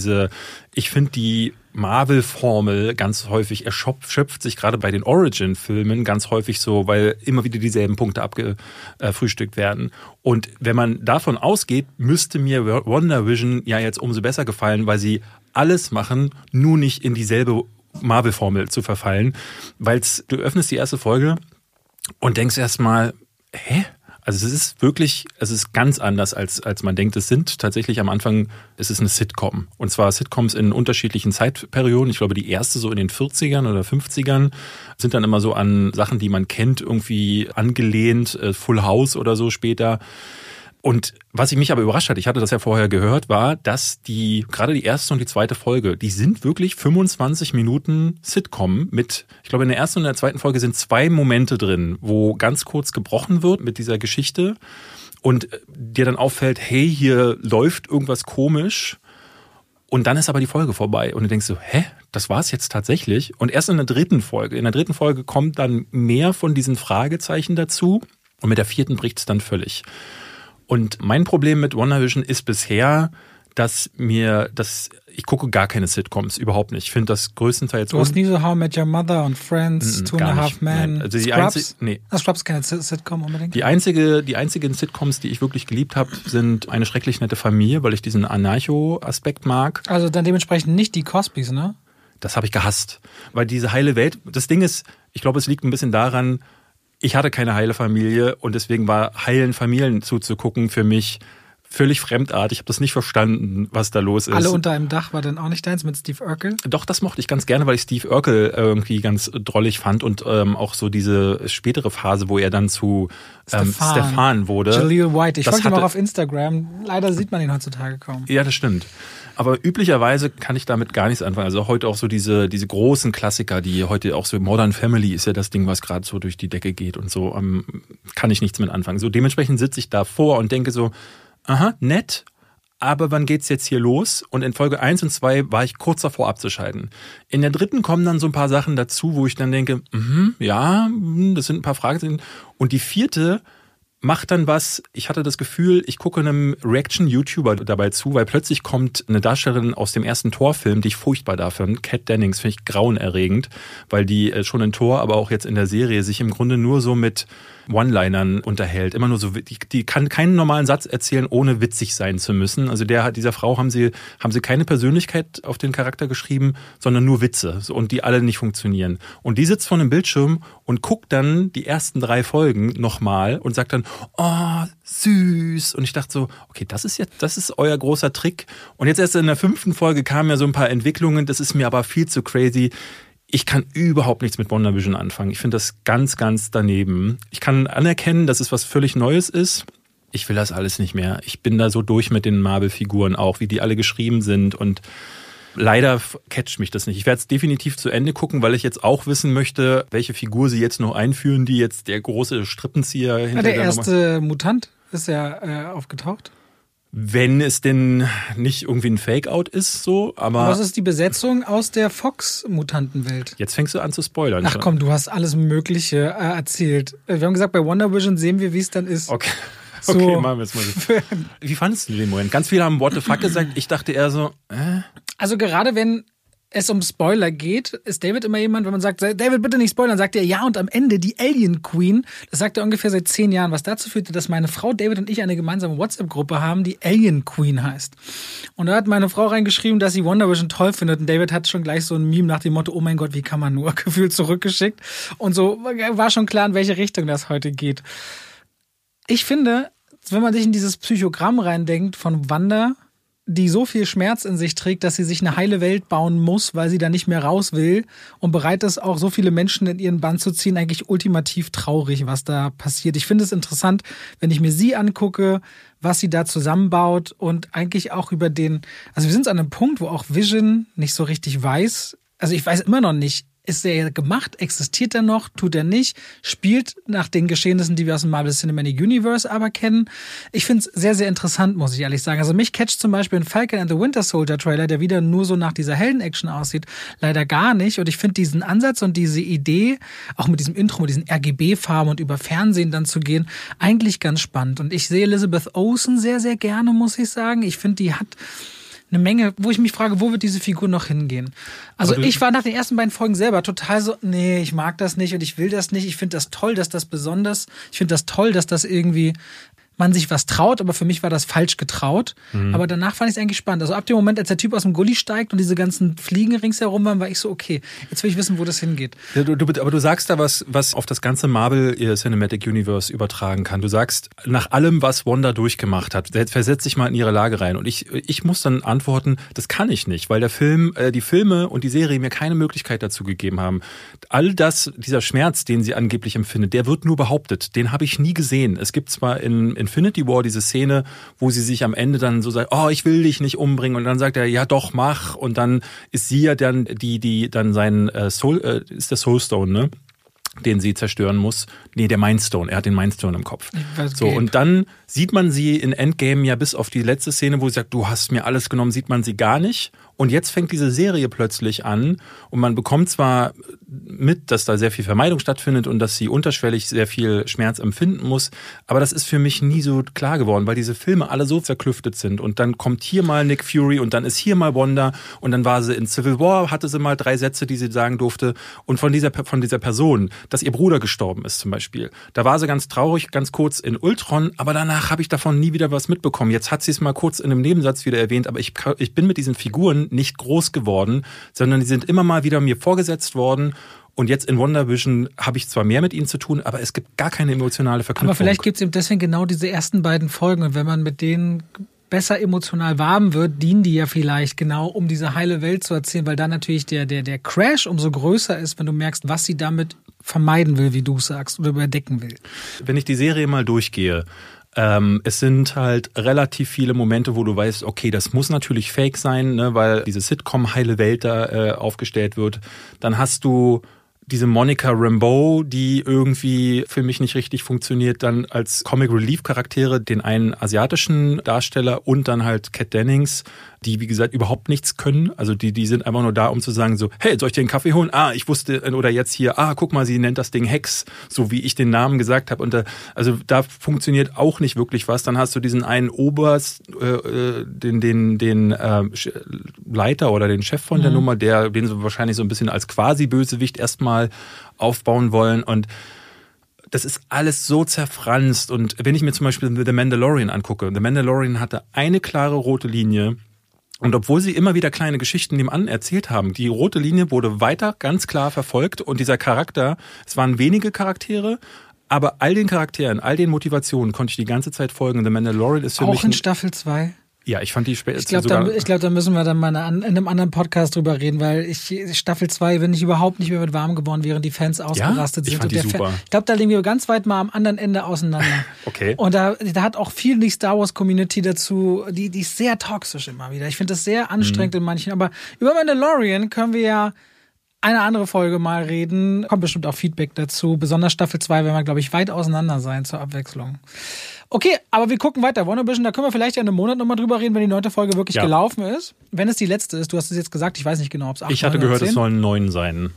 ich finde die Marvel-Formel ganz häufig erschöpft sich gerade bei den Origin-Filmen ganz häufig so, weil immer wieder dieselben Punkte abgefrühstückt werden. Und wenn man davon ausgeht, müsste mir WandaVision ja jetzt umso besser gefallen, weil sie alles machen, nur nicht in dieselbe Marvel-Formel zu verfallen. Weil du öffnest die erste Folge und denkst erstmal, hä? Also es ist ganz anders, als man denkt. Es sind tatsächlich am Anfang, es ist eine Sitcom. Und zwar Sitcoms in unterschiedlichen Zeitperioden. Ich glaube, die erste so in den 40ern oder 50ern sind dann immer so an Sachen, die man kennt, irgendwie angelehnt, Full House oder so später. Und was mich aber überrascht hat, ich hatte das ja vorher gehört, war, dass gerade die erste und die zweite Folge, die sind wirklich 25 Minuten Sitcom mit, ich glaube in der ersten und der zweiten Folge sind 2 Momente drin, wo ganz kurz gebrochen wird mit dieser Geschichte und dir dann auffällt, hey, hier läuft irgendwas komisch und dann ist aber die Folge vorbei und du denkst so, hä, das war's jetzt tatsächlich? Und erst in der dritten Folge kommt dann mehr von diesen Fragezeichen dazu und mit der vierten bricht's dann völlig. Und mein Problem mit WandaVision ist bisher, dass ich gucke gar keine Sitcoms, überhaupt nicht. Ich finde das größtenteils... Du hast nie so How I Met Your Mother und Friends, Two and a Half Men, also Scrubs? Scrubs ist keine Sitcom unbedingt. Die einzigen Sitcoms, die ich wirklich geliebt habe, sind Eine schrecklich nette Familie, weil ich diesen Anarcho-Aspekt mag. Also dann dementsprechend nicht die Cosbys, ne? Das habe ich gehasst. Weil diese heile Welt, das Ding ist, ich glaube, es liegt ein bisschen daran, ich hatte keine heile Familie und deswegen war heilen Familien zuzugucken für mich völlig fremdartig. Ich habe das nicht verstanden, was da los ist. Alle unter einem Dach war dann auch nicht deins mit Steve Urkel? Doch, das mochte ich ganz gerne, weil ich Steve Urkel irgendwie ganz drollig fand und auch so diese spätere Phase, wo er dann zu Stefan wurde. Jaleel White. Ich folge ihm auch auf Instagram. Leider sieht man ihn heutzutage kaum. Ja, das stimmt. Aber üblicherweise kann ich damit gar nichts anfangen. Also heute auch so diese großen Klassiker, die heute auch so Modern Family ist ja das Ding, was gerade so durch die Decke geht und so, kann ich nichts mit anfangen. So dementsprechend sitze ich davor und denke so, aha, nett, aber wann geht's jetzt hier los? Und in Folge 1 und 2 war ich kurz davor abzuschalten. In der dritten kommen dann so ein paar Sachen dazu, wo ich dann denke, das sind ein paar Fragen. Und die vierte macht dann was, ich hatte das Gefühl, ich gucke einem Reaction-YouTuber dabei zu, weil plötzlich kommt eine Darstellerin aus dem ersten Thor-Film, die ich furchtbar dafür, Kat Dennings, finde ich grauenerregend, weil die schon in Thor, aber auch jetzt in der Serie sich im Grunde nur so mit One-Linern unterhält. Immer nur so, die kann keinen normalen Satz erzählen, ohne witzig sein zu müssen. Also dieser Frau haben sie keine Persönlichkeit auf den Charakter geschrieben, sondern nur Witze. Und die alle nicht funktionieren. Und die sitzt vor einem Bildschirm und guckt dann die ersten 3 Folgen nochmal und sagt dann, oh, süß. Und ich dachte so, okay, das ist euer großer Trick. Und jetzt erst in der 5. Folge kamen ja so ein paar Entwicklungen, das ist mir aber viel zu crazy. Ich kann überhaupt nichts mit WandaVision anfangen. Ich finde das ganz, ganz daneben. Ich kann anerkennen, dass es was völlig Neues ist. Ich will das alles nicht mehr. Ich bin da so durch mit den Marvel-Figuren auch, wie die alle geschrieben sind. Und leider catcht mich das nicht. Ich werde es definitiv zu Ende gucken, weil ich jetzt auch wissen möchte, welche Figur sie jetzt noch einführen, die jetzt der große Strippenzieher hinter der erste Mutant ist ja aufgetaucht. Wenn es denn nicht irgendwie ein Fake-Out ist, so, aber... Was ist die Besetzung aus der Fox-Mutantenwelt? Jetzt fängst du an zu spoilern. Ach komm, du hast alles Mögliche erzählt. Wir haben gesagt, bei WandaVision sehen wir, wie es dann ist. Okay, so. Okay, machen wir es mal so. Wie fandest du den Moment? Ganz viele haben What the fuck gesagt. Ich dachte eher so, Also gerade wenn es um Spoiler geht, ist David immer jemand, wenn man sagt, David, bitte nicht spoilern, sagt er ja, und am Ende die Alien Queen, das sagt er ungefähr seit 10 Jahren, was dazu führte, dass meine Frau, David und ich eine gemeinsame WhatsApp-Gruppe haben, die Alien Queen heißt. Und da hat meine Frau reingeschrieben, dass sie WandaVision toll findet und David hat schon gleich so ein Meme nach dem Motto, oh mein Gott, wie kann man nur, gefühlt zurückgeschickt. Und so war schon klar, in welche Richtung das heute geht. Ich finde, wenn man sich in dieses Psychogramm reindenkt von Wanda, die so viel Schmerz in sich trägt, dass sie sich eine heile Welt bauen muss, weil sie da nicht mehr raus will und bereit ist, auch so viele Menschen in ihren Bann zu ziehen, eigentlich ultimativ traurig, was da passiert. Ich finde es interessant, wenn ich mir sie angucke, was sie da zusammenbaut und eigentlich auch also wir sind an einem Punkt, wo auch Vision nicht so richtig weiß, also ich weiß immer noch nicht, Ist er gemacht? Existiert er noch? Tut er nicht? Spielt nach den Geschehnissen, die wir aus dem Marvel Cinematic Universe aber kennen? Ich finde es sehr, sehr interessant, muss ich ehrlich sagen. Also mich catcht zum Beispiel ein Falcon and the Winter Soldier Trailer, der wieder nur so nach dieser Helden-Action aussieht, leider gar nicht. Und ich finde diesen Ansatz und diese Idee, auch mit diesem Intro, mit diesen RGB-Farben und über Fernsehen dann zu gehen, eigentlich ganz spannend. Und ich sehe Elizabeth Olsen sehr, sehr gerne, muss ich sagen. Ich finde, die hat eine Menge, wo ich mich frage, wo wird diese Figur noch hingehen? Also ich war nach den ersten beiden Folgen selber total so, nee, ich mag das nicht und ich will das nicht. Ich finde das toll, dass das besonders, ich finde das toll, dass das irgendwie man sich was traut, aber für mich war das falsch getraut. Aber danach fand ich es eigentlich spannend. Also ab dem Moment, als der Typ aus dem Gully steigt und diese ganzen Fliegen ringsherum waren, war ich so, okay, jetzt will ich wissen, wo das hingeht. Ja, aber du sagst da was auf das ganze Marvel Cinematic Universe übertragen kann. Du sagst, nach allem, was Wanda durchgemacht hat, versetz dich mal in ihre Lage rein. Und ich muss dann antworten, das kann ich nicht, weil die Filme und die Serie mir keine Möglichkeit dazu gegeben haben. All das, dieser Schmerz, den sie angeblich empfindet, der wird nur behauptet. Den habe ich nie gesehen. Es gibt zwar in Infinity War diese Szene, wo sie sich am Ende dann so sagt, oh, ich will dich nicht umbringen, und dann sagt er, ja doch, mach, und dann ist sie ja dann die dann sein Soul, ist der Soulstone, ne? Den sie zerstören muss. Nee, der Mindstone. Er hat den Mindstone im Kopf. So, und dann sieht man sie in Endgame ja bis auf die letzte Szene, wo sie sagt, du hast mir alles genommen, sieht man sie gar nicht. Und jetzt fängt diese Serie plötzlich an und man bekommt zwar mit, dass da sehr viel Vermeidung stattfindet und dass sie unterschwellig sehr viel Schmerz empfinden muss, aber das ist für mich nie so klar geworden, weil diese Filme alle so verklüftet sind. Und dann kommt hier mal Nick Fury und dann ist hier mal Wanda und dann war sie in Civil War, hatte sie mal 3 Sätze, die sie sagen durfte. Und von dieser Person, dass ihr Bruder gestorben ist zum Beispiel, da war sie ganz traurig, ganz kurz in Ultron, aber danach habe ich davon nie wieder was mitbekommen. Jetzt hat sie es mal kurz in einem Nebensatz wieder erwähnt, aber ich bin mit diesen Figuren nicht groß geworden, sondern die sind immer mal wieder mir vorgesetzt worden. Und jetzt in WandaVision habe ich zwar mehr mit ihnen zu tun, aber es gibt gar keine emotionale Verknüpfung. Aber vielleicht gibt es eben deswegen genau diese ersten beiden Folgen. Und wenn man mit denen besser emotional warm wird, dienen die ja vielleicht genau, um diese heile Welt zu erzählen, weil dann natürlich der Crash umso größer ist, wenn du merkst, was sie damit vermeiden will, wie du sagst, oder überdecken will. Wenn ich die Serie mal durchgehe, es sind halt relativ viele Momente, wo du weißt, okay, das muss natürlich fake sein, ne, weil diese Sitcom heile Welt da aufgestellt wird. Dann hast du diese Monica Rambeau, die irgendwie für mich nicht richtig funktioniert, dann als Comic Relief Charaktere, den einen asiatischen Darsteller und dann halt Kat Dennings, die wie gesagt überhaupt nichts können. Also die sind einfach nur da, um zu sagen so, hey, soll ich dir einen Kaffee holen? Ah, ich wusste, oder jetzt hier, guck mal, sie nennt das Ding Hex, so wie ich den Namen gesagt habe. Und also da funktioniert auch nicht wirklich was. Dann hast du diesen einen Oberst, den Leiter oder den Chef von der Nummer, den sie wahrscheinlich so ein bisschen als Quasi-Bösewicht erstmal aufbauen wollen. Und das ist alles so zerfranst. Und wenn ich mir zum Beispiel The Mandalorian angucke, The Mandalorian hatte eine klare rote Linie. Und obwohl sie immer wieder kleine Geschichten nebenan erzählt haben, die rote Linie wurde weiter ganz klar verfolgt. Und dieser Charakter, es waren wenige Charaktere, aber all den Charakteren, all den Motivationen konnte ich die ganze Zeit folgen. The Mandalorian ist für mich... Auch in Staffel 2? Ja, ich fand die später Ich glaube, da müssen wir dann mal in einem anderen Podcast drüber reden, weil Staffel 2 bin ich überhaupt nicht mehr mit warm geworden, während die Fans ausgerastet sind. Ich fand die super. Ich glaube, da liegen wir ganz weit mal am anderen Ende auseinander. Okay. Und da hat auch viel die Star Wars Community dazu, die ist sehr toxisch immer wieder. Ich finde das sehr anstrengend in manchen, aber über Mandalorian können wir ja eine andere Folge mal reden. Kommt bestimmt auch Feedback dazu. Besonders Staffel 2 werden wir, glaube ich, weit auseinander sein zur Abwechslung. Okay, aber wir gucken weiter. WandaVision, da können wir vielleicht ja in einem Monat nochmal drüber reden, wenn die 9. Folge wirklich gelaufen ist. Wenn es die letzte ist. Du hast es jetzt gesagt, ich weiß nicht genau, ob es 8 Ich hatte gehört, es sollen 9 sein.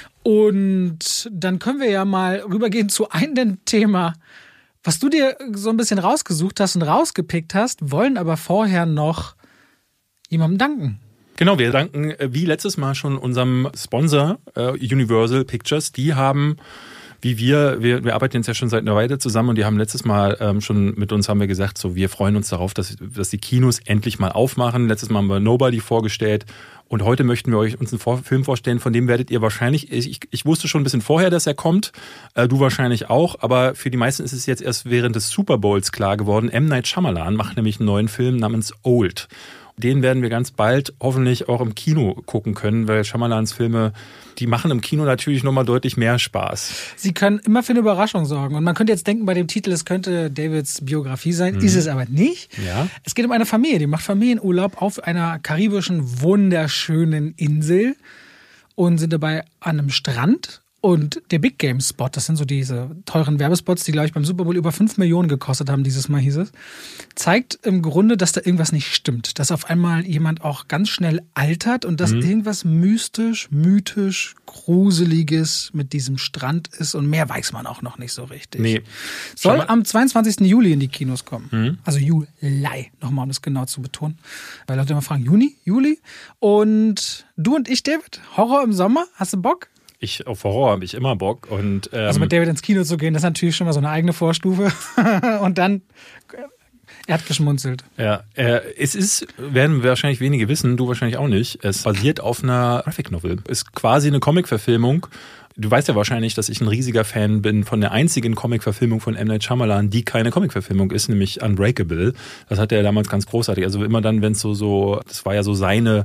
Und dann können wir ja mal rübergehen zu einem Thema, was du dir so ein bisschen rausgesucht hast und rausgepickt hast, wollen aber vorher noch jemandem danken. Genau, wir danken wie letztes Mal schon unserem Sponsor Universal Pictures. Die haben, wie wir arbeiten jetzt ja schon seit einer Weile zusammen und die haben letztes Mal schon mit uns haben wir gesagt, so wir freuen uns darauf, dass die Kinos endlich mal aufmachen. Letztes Mal haben wir Nobody vorgestellt und heute möchten wir euch uns einen Film vorstellen, von dem werdet ihr wahrscheinlich, ich wusste schon ein bisschen vorher, dass er kommt, du wahrscheinlich auch, aber für die meisten ist es jetzt erst während des Super Bowls klar geworden. M. Night Shyamalan macht nämlich einen neuen Film namens Old. Den werden wir ganz bald hoffentlich auch im Kino gucken können, weil Shyamalans Filme, die machen im Kino natürlich nochmal deutlich mehr Spaß. Sie können immer für eine Überraschung sorgen. Und man könnte jetzt denken bei dem Titel, es könnte Davids Biografie sein. Ist es aber nicht. Ja. Es geht um eine Familie, die macht Familienurlaub auf einer karibischen, wunderschönen Insel. und sind dabei an einem Strand. Und der Big Game Spot, das sind so diese teuren Werbespots, die, glaube ich, beim Super Bowl über 5 Millionen gekostet haben, dieses Mal hieß es, zeigt im Grunde, dass da irgendwas nicht stimmt. Dass auf einmal jemand auch ganz schnell altert und dass irgendwas mystisch, mythisch, Gruseliges mit diesem Strand ist. Und mehr weiß man auch noch nicht so richtig. Nee. Soll am 22. Juli in die Kinos kommen. Also Juli, nochmal, um das genau zu betonen. Weil Leute immer fragen, Juli? Und du und ich, David, Horror im Sommer, hast du Bock? Auf Horror habe ich immer Bock. Und, also mit David ins Kino zu gehen, das ist natürlich schon mal so eine eigene Vorstufe. Und dann, er hat geschmunzelt. Ja, werden wahrscheinlich wenige wissen, du wahrscheinlich auch nicht. Es basiert auf einer Graphic Novel. Ist quasi eine Comic-Verfilmung. Du weißt ja wahrscheinlich, dass ich ein riesiger Fan bin von der einzigen Comic-Verfilmung von M. Night Shyamalan, die keine Comic-Verfilmung ist, nämlich Unbreakable. Das hat er damals ganz großartig. Also immer dann, wenn es das war ja so seine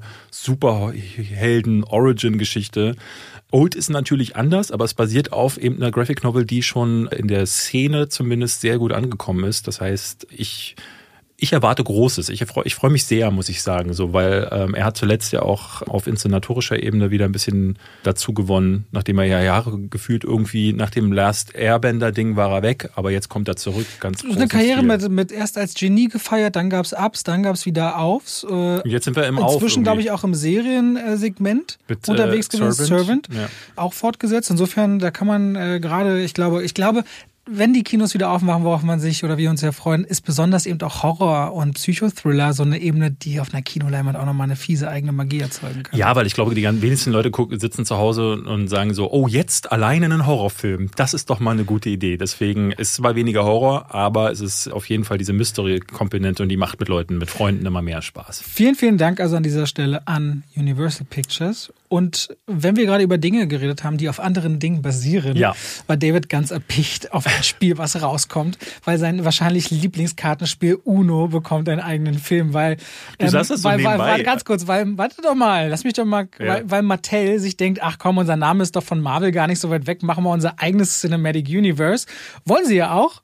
Superhelden-Origin-Geschichte. Old ist natürlich anders, aber es basiert auf eben einer Graphic Novel, die schon in der Szene zumindest sehr gut angekommen ist. Das heißt, ich erwarte Großes. Ich freu mich sehr, muss ich sagen, so, weil er hat zuletzt ja auch auf inszenatorischer Ebene wieder ein bisschen dazu gewonnen, nachdem er ja Jahre gefühlt irgendwie nach dem Last Airbender-Ding war er weg, aber jetzt kommt er zurück. Ganz groß. Eine Karriere mit erst als Genie gefeiert, dann gab's Ups, dann gab's wieder Aufs. Jetzt sind wir im Auf. Inzwischen, glaube ich, auch im Seriensegment unterwegs gewesen. Servant. Ja. Auch fortgesetzt. Insofern, da kann man gerade, ich glaube, wenn die Kinos wieder aufmachen, worauf man sich oder wir uns sehr freuen, ist besonders eben auch Horror und Psychothriller so eine Ebene, die auf einer Kinoleinwand auch nochmal eine fiese eigene Magie erzeugen kann. Ja, weil ich glaube, die wenigsten Leute sitzen zu Hause und sagen so, oh, jetzt alleine einen Horrorfilm. Das ist doch mal eine gute Idee. Deswegen ist es zwar weniger Horror, aber es ist auf jeden Fall diese Mystery-Komponente und die macht mit Leuten, mit Freunden immer mehr Spaß. Vielen, vielen Dank also an dieser Stelle an Universal Pictures. Und wenn wir gerade über Dinge geredet haben, die auf anderen Dingen basieren, war David ganz erpicht auf ein Spiel, was rauskommt, weil sein wahrscheinlich Lieblingskartenspiel Uno bekommt einen eigenen Film, weil du sagst das so nebenbei. Ganz kurz, warte doch mal, lass mich doch mal, weil Mattel sich denkt, ach komm, unser Name ist doch von Marvel gar nicht so weit weg, machen wir unser eigenes Cinematic Universe. Wollen sie ja auch.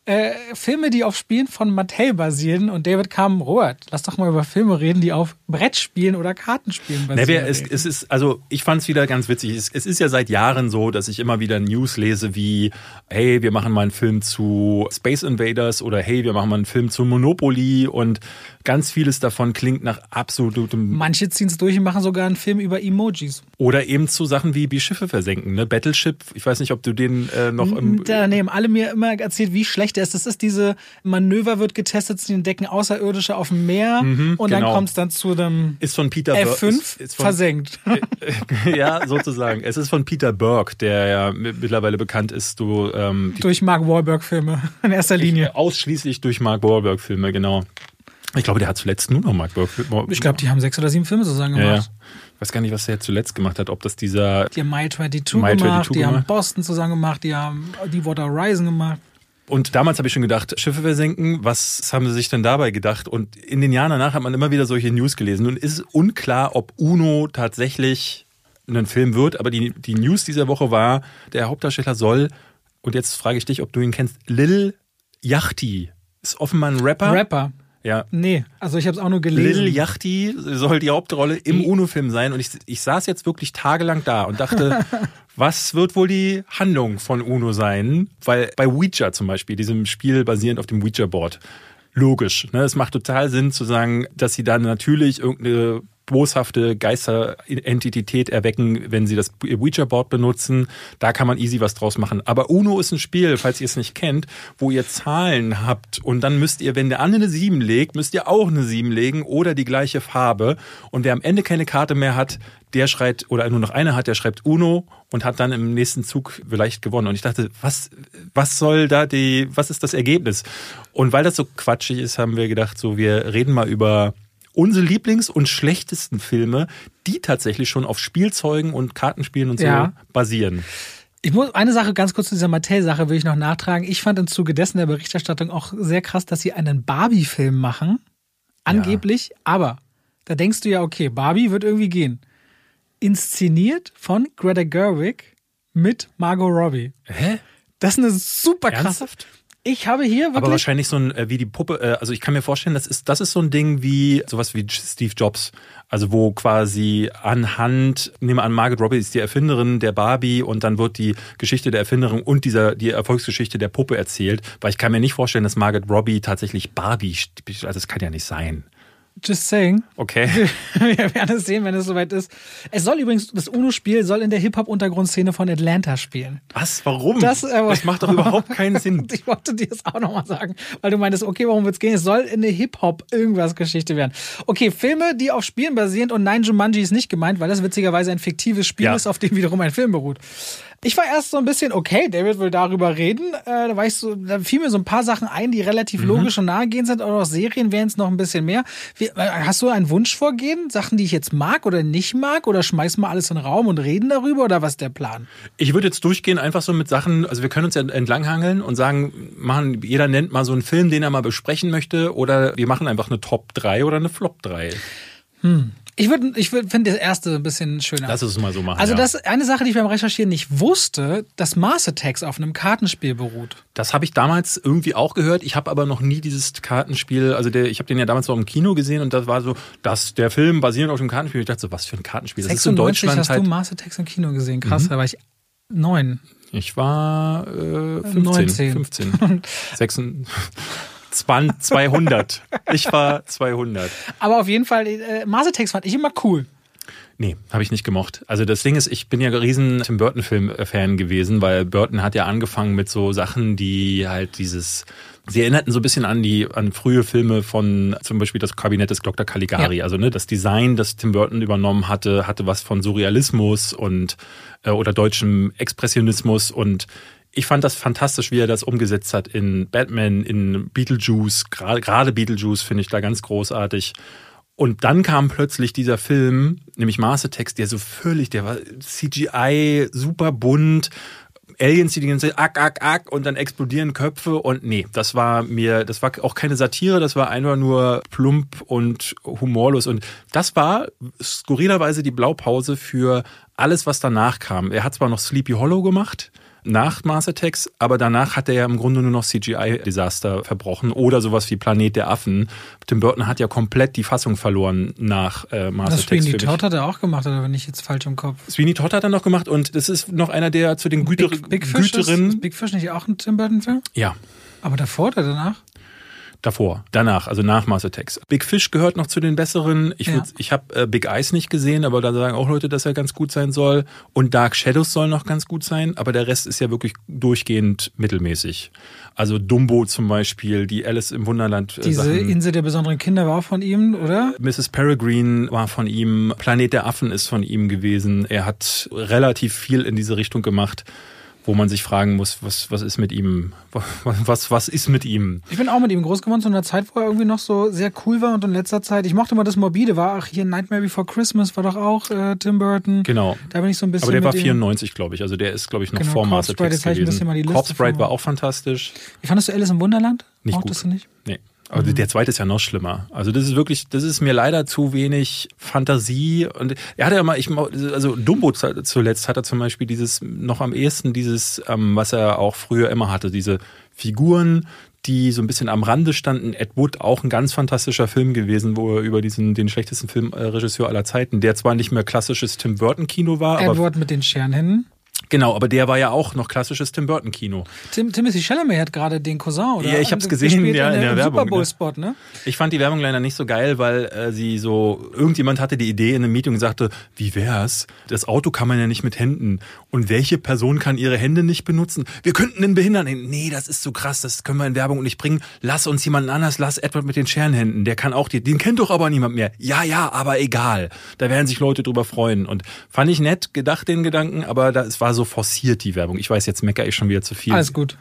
Filme, die auf Spielen von Mattel basieren, und David kam, Robert, lass doch mal über Filme reden, die auf Brettspielen oder Kartenspielen basieren. Es ist, also ich fand es wieder ganz witzig. Es ist ja seit Jahren so, dass ich immer wieder News lese wie, hey, wir machen mal einen Film zu Space Invaders oder hey, wir machen mal einen Film zu Monopoly, und ganz vieles davon klingt nach absolutem... Manche ziehen es durch und machen sogar einen Film über Emojis. Oder eben zu Sachen wie Schiffe versenken, ne? Battleship, ich weiß nicht, ob du den noch im... Da haben alle mir immer erzählt, wie schlecht der ist. Das ist diese Manöver wird getestet, sie entdecken Außerirdische auf dem Meer und dann kommt es dann zu dem ist von Peter F5 ist von, versenkt. Ja, sozusagen. Es ist von Peter Berg, der ja mittlerweile bekannt ist. Durch Mark Wahlberg-Filme in erster Linie. Ausschließlich durch Mark Wahlberg-Filme, genau. Ich glaube, der hat zuletzt nur noch Mark Wahlberg. Ich glaube, die haben 6 oder 7 Filme zusammen gemacht. Ja. Ich weiß gar nicht, was der zuletzt gemacht hat. Ob das Die haben Mile 22 gemacht, die haben Boston zusammen gemacht, die haben Deepwater Horizon gemacht. Und damals habe ich schon gedacht, Schiffe versenken, was haben sie sich denn dabei gedacht? Und in den Jahren danach hat man immer wieder solche News gelesen. Nun ist unklar, ob Uno tatsächlich ein Film wird, aber die News dieser Woche war, der Hauptdarsteller soll, und jetzt frage ich dich, ob du ihn kennst, Lil Yachty. Ist offenbar ein Rapper. Ja. Nee, also ich habe es auch nur gelesen. Lil Yachty soll die Hauptrolle im Uno-Film sein, und ich saß jetzt wirklich tagelang da und dachte, was wird wohl die Handlung von Uno sein? Weil bei Ouija zum Beispiel, diesem Spiel basierend auf dem Ouija-Board, logisch, ne? Es macht total Sinn zu sagen, dass sie dann natürlich irgendeine boshafte Geisterentität erwecken, wenn sie das Ouija-Board benutzen. Da kann man easy was draus machen. Aber Uno ist ein Spiel, falls ihr es nicht kennt, wo ihr Zahlen habt, und dann müsst ihr, wenn der andere eine 7 legt, müsst ihr auch eine 7 legen oder die gleiche Farbe. Und wer am Ende keine Karte mehr hat, der schreit, oder nur noch eine hat, der schreibt Uno und hat dann im nächsten Zug vielleicht gewonnen. Und ich dachte, was ist das Ergebnis? Und weil das so quatschig ist, haben wir gedacht, so, wir reden mal über unsere Lieblings- und schlechtesten Filme, die tatsächlich schon auf Spielzeugen und Kartenspielen und so basieren. Ich muss eine Sache ganz kurz zu dieser Mattel-Sache will ich noch nachtragen. Ich fand im Zuge dessen der Berichterstattung auch sehr krass, dass sie einen Barbie-Film machen. Angeblich. Ja. Aber da denkst du ja, okay, Barbie wird irgendwie gehen. Inszeniert von Greta Gerwig mit Margot Robbie. Hä? Das ist eine super krasse... Ernsthaft? Ich habe hier wirklich... Aber wahrscheinlich so ein, wie die Puppe, also ich kann mir vorstellen, das ist so ein Ding wie, sowas wie Steve Jobs. Also wo quasi anhand, nehmen wir an, Margot Robbie ist die Erfinderin der Barbie und dann wird die Geschichte der Erfinderin und die Erfolgsgeschichte der Puppe erzählt. Weil ich kann mir nicht vorstellen, dass Margot Robbie tatsächlich Barbie, also das kann ja nicht sein. Just saying. Okay. Wir werden es sehen, wenn es soweit ist. Es soll übrigens, das UNO-Spiel soll in der Hip-Hop-Untergrundszene von Atlanta spielen. Was? Warum? Das macht doch überhaupt keinen Sinn. Ich wollte dir das auch nochmal sagen, weil du meintest, okay, warum wird's gehen? Es soll in eine Hip-Hop-Irgendwas-Geschichte werden. Okay, Filme, die auf Spielen basieren und nein, Jumanji ist nicht gemeint, weil das witzigerweise ein fiktives Spiel ist, auf dem wiederum ein Film beruht. Ich war erst so ein bisschen, okay, David will darüber reden. Da fiel mir so ein paar Sachen ein, die relativ logisch und nahegehend sind. Auch Serien wären es noch ein bisschen mehr. Hast du einen Wunschvorgehen? Sachen, die ich jetzt mag oder nicht mag? Oder schmeißen wir alles in den Raum und reden darüber? Oder was ist der Plan? Ich würde jetzt durchgehen, einfach so mit Sachen, also wir können uns ja entlanghangeln und sagen, jeder nennt mal so einen Film, den er mal besprechen möchte. Oder wir machen einfach eine Top 3 oder eine Flop 3. Ich finde das erste ein bisschen schöner. Lass es mal so machen. Also das ist eine Sache, die ich beim Recherchieren nicht wusste, dass Mars Attacks auf einem Kartenspiel beruht. Das habe ich damals irgendwie auch gehört. Ich habe aber noch nie dieses Kartenspiel, also ich habe den ja damals auch im Kino gesehen und das war so, dass der Film basierend auf dem Kartenspiel. Ich dachte so, was für ein Kartenspiel? Das 96 ist in Deutschland hast du Mars Attacks im Kino gesehen. Krass, da war ich 9. Ich war 15. 19. 15. 200. Ich war 200. Aber auf jeden Fall, Mars Attacks fand ich immer cool. Nee, habe ich nicht gemocht. Also das Ding ist, ich bin ja ein riesen Tim Burton-Film-Fan gewesen, weil Burton hat ja angefangen mit so Sachen, die halt sie erinnerten so ein bisschen an frühe Filme von zum Beispiel das Kabinett des Dr. Caligari. Ja. Also das Design, das Tim Burton übernommen hatte was von Surrealismus und oder deutschem Expressionismus und ich fand das fantastisch, wie er das umgesetzt hat in Batman, in Beetlejuice. Gerade Beetlejuice finde ich da ganz großartig. Und dann kam plötzlich dieser Film, nämlich Mars Attacks, der war CGI, super bunt, Aliens, die ganze Zeit und dann explodieren Köpfe und nee, das war auch keine Satire, das war einfach nur plump und humorlos und das war skurrilerweise die Blaupause für alles, was danach kam. Er hat zwar noch Sleepy Hollow gemacht, nach Mars Attacks, aber danach hat er ja im Grunde nur noch CGI-Desaster verbrochen oder sowas wie Planet der Affen. Tim Burton hat ja komplett die Fassung verloren nach Mars Attacks. Sweeney Todd hat er auch gemacht, oder bin ich jetzt falsch im Kopf? Sweeney Todd hat er noch gemacht und das ist noch einer, der zu den Big Fish ist Big Fish nicht auch ein Tim Burton-Film? Ja. Aber davor oder danach? Danach, also nach Mars Attacks. Big Fish gehört noch zu den besseren. Ich habe Big Eyes nicht gesehen, aber da sagen auch Leute, dass er ganz gut sein soll. Und Dark Shadows soll noch ganz gut sein, aber der Rest ist ja wirklich durchgehend mittelmäßig. Also Dumbo zum Beispiel, die Alice im Wunderland Diese Sachen. Insel der besonderen Kinder war auch von ihm, oder? Mrs. Peregrine war von ihm. Planet der Affen ist von ihm gewesen. Er hat relativ viel in diese Richtung gemacht, wo man sich fragen muss, was ist mit ihm? Was ist mit ihm? Ich bin auch mit ihm groß geworden zu einer Zeit, wo er irgendwie noch so sehr cool war und in letzter Zeit, ich mochte mal das Morbide, war auch hier Nightmare Before Christmas, war doch auch Tim Burton. Genau. Da bin ich so ein bisschen. Aber der war 94, glaube ich. Also der ist, glaube ich, noch vor Mars Attacks gewesen. Corpse Bride war auch fantastisch. Wie fandest du Alice im Wunderland? Nicht Mochtest gut. Du nicht? Nee. Aber der zweite ist ja noch schlimmer. Also das ist mir leider zu wenig Fantasie. Und er hatte ja mal, also Dumbo zuletzt hat er zum Beispiel noch am ehesten was er auch früher immer hatte, diese Figuren, die so ein bisschen am Rande standen. Ed Wood, auch ein ganz fantastischer Film gewesen, wo er über den schlechtesten Filmregisseur aller Zeiten, der zwar nicht mehr klassisches Tim Burton Kino war, Ed Wood mit den Scherenhänden. Genau, aber der war ja auch noch klassisches Tim Burton Kino. Timothy Chalamet hat gerade den Cousin, oder? Ja, ich hab's gesehen, ja, in der Werbung. Super Bowl-Spot, ne? Ich fand die Werbung leider nicht so geil, weil irgendjemand hatte die Idee in einem Meeting und sagte, wie wär's? Das Auto kann man ja nicht mit Händen. Und welche Person kann ihre Hände nicht benutzen? Wir könnten den behindern. Nee, das ist so krass, das können wir in Werbung nicht bringen. Lass uns jemanden anders, lass Edward mit den Scherenhänden. Der kann auch den kennt doch aber niemand mehr. Ja, aber egal. Da werden sich Leute drüber freuen. Und fand ich nett gedacht, den Gedanken, aber es war so forciert, die Werbung. Ich weiß, jetzt meckere ich schon wieder zu viel. Alles gut.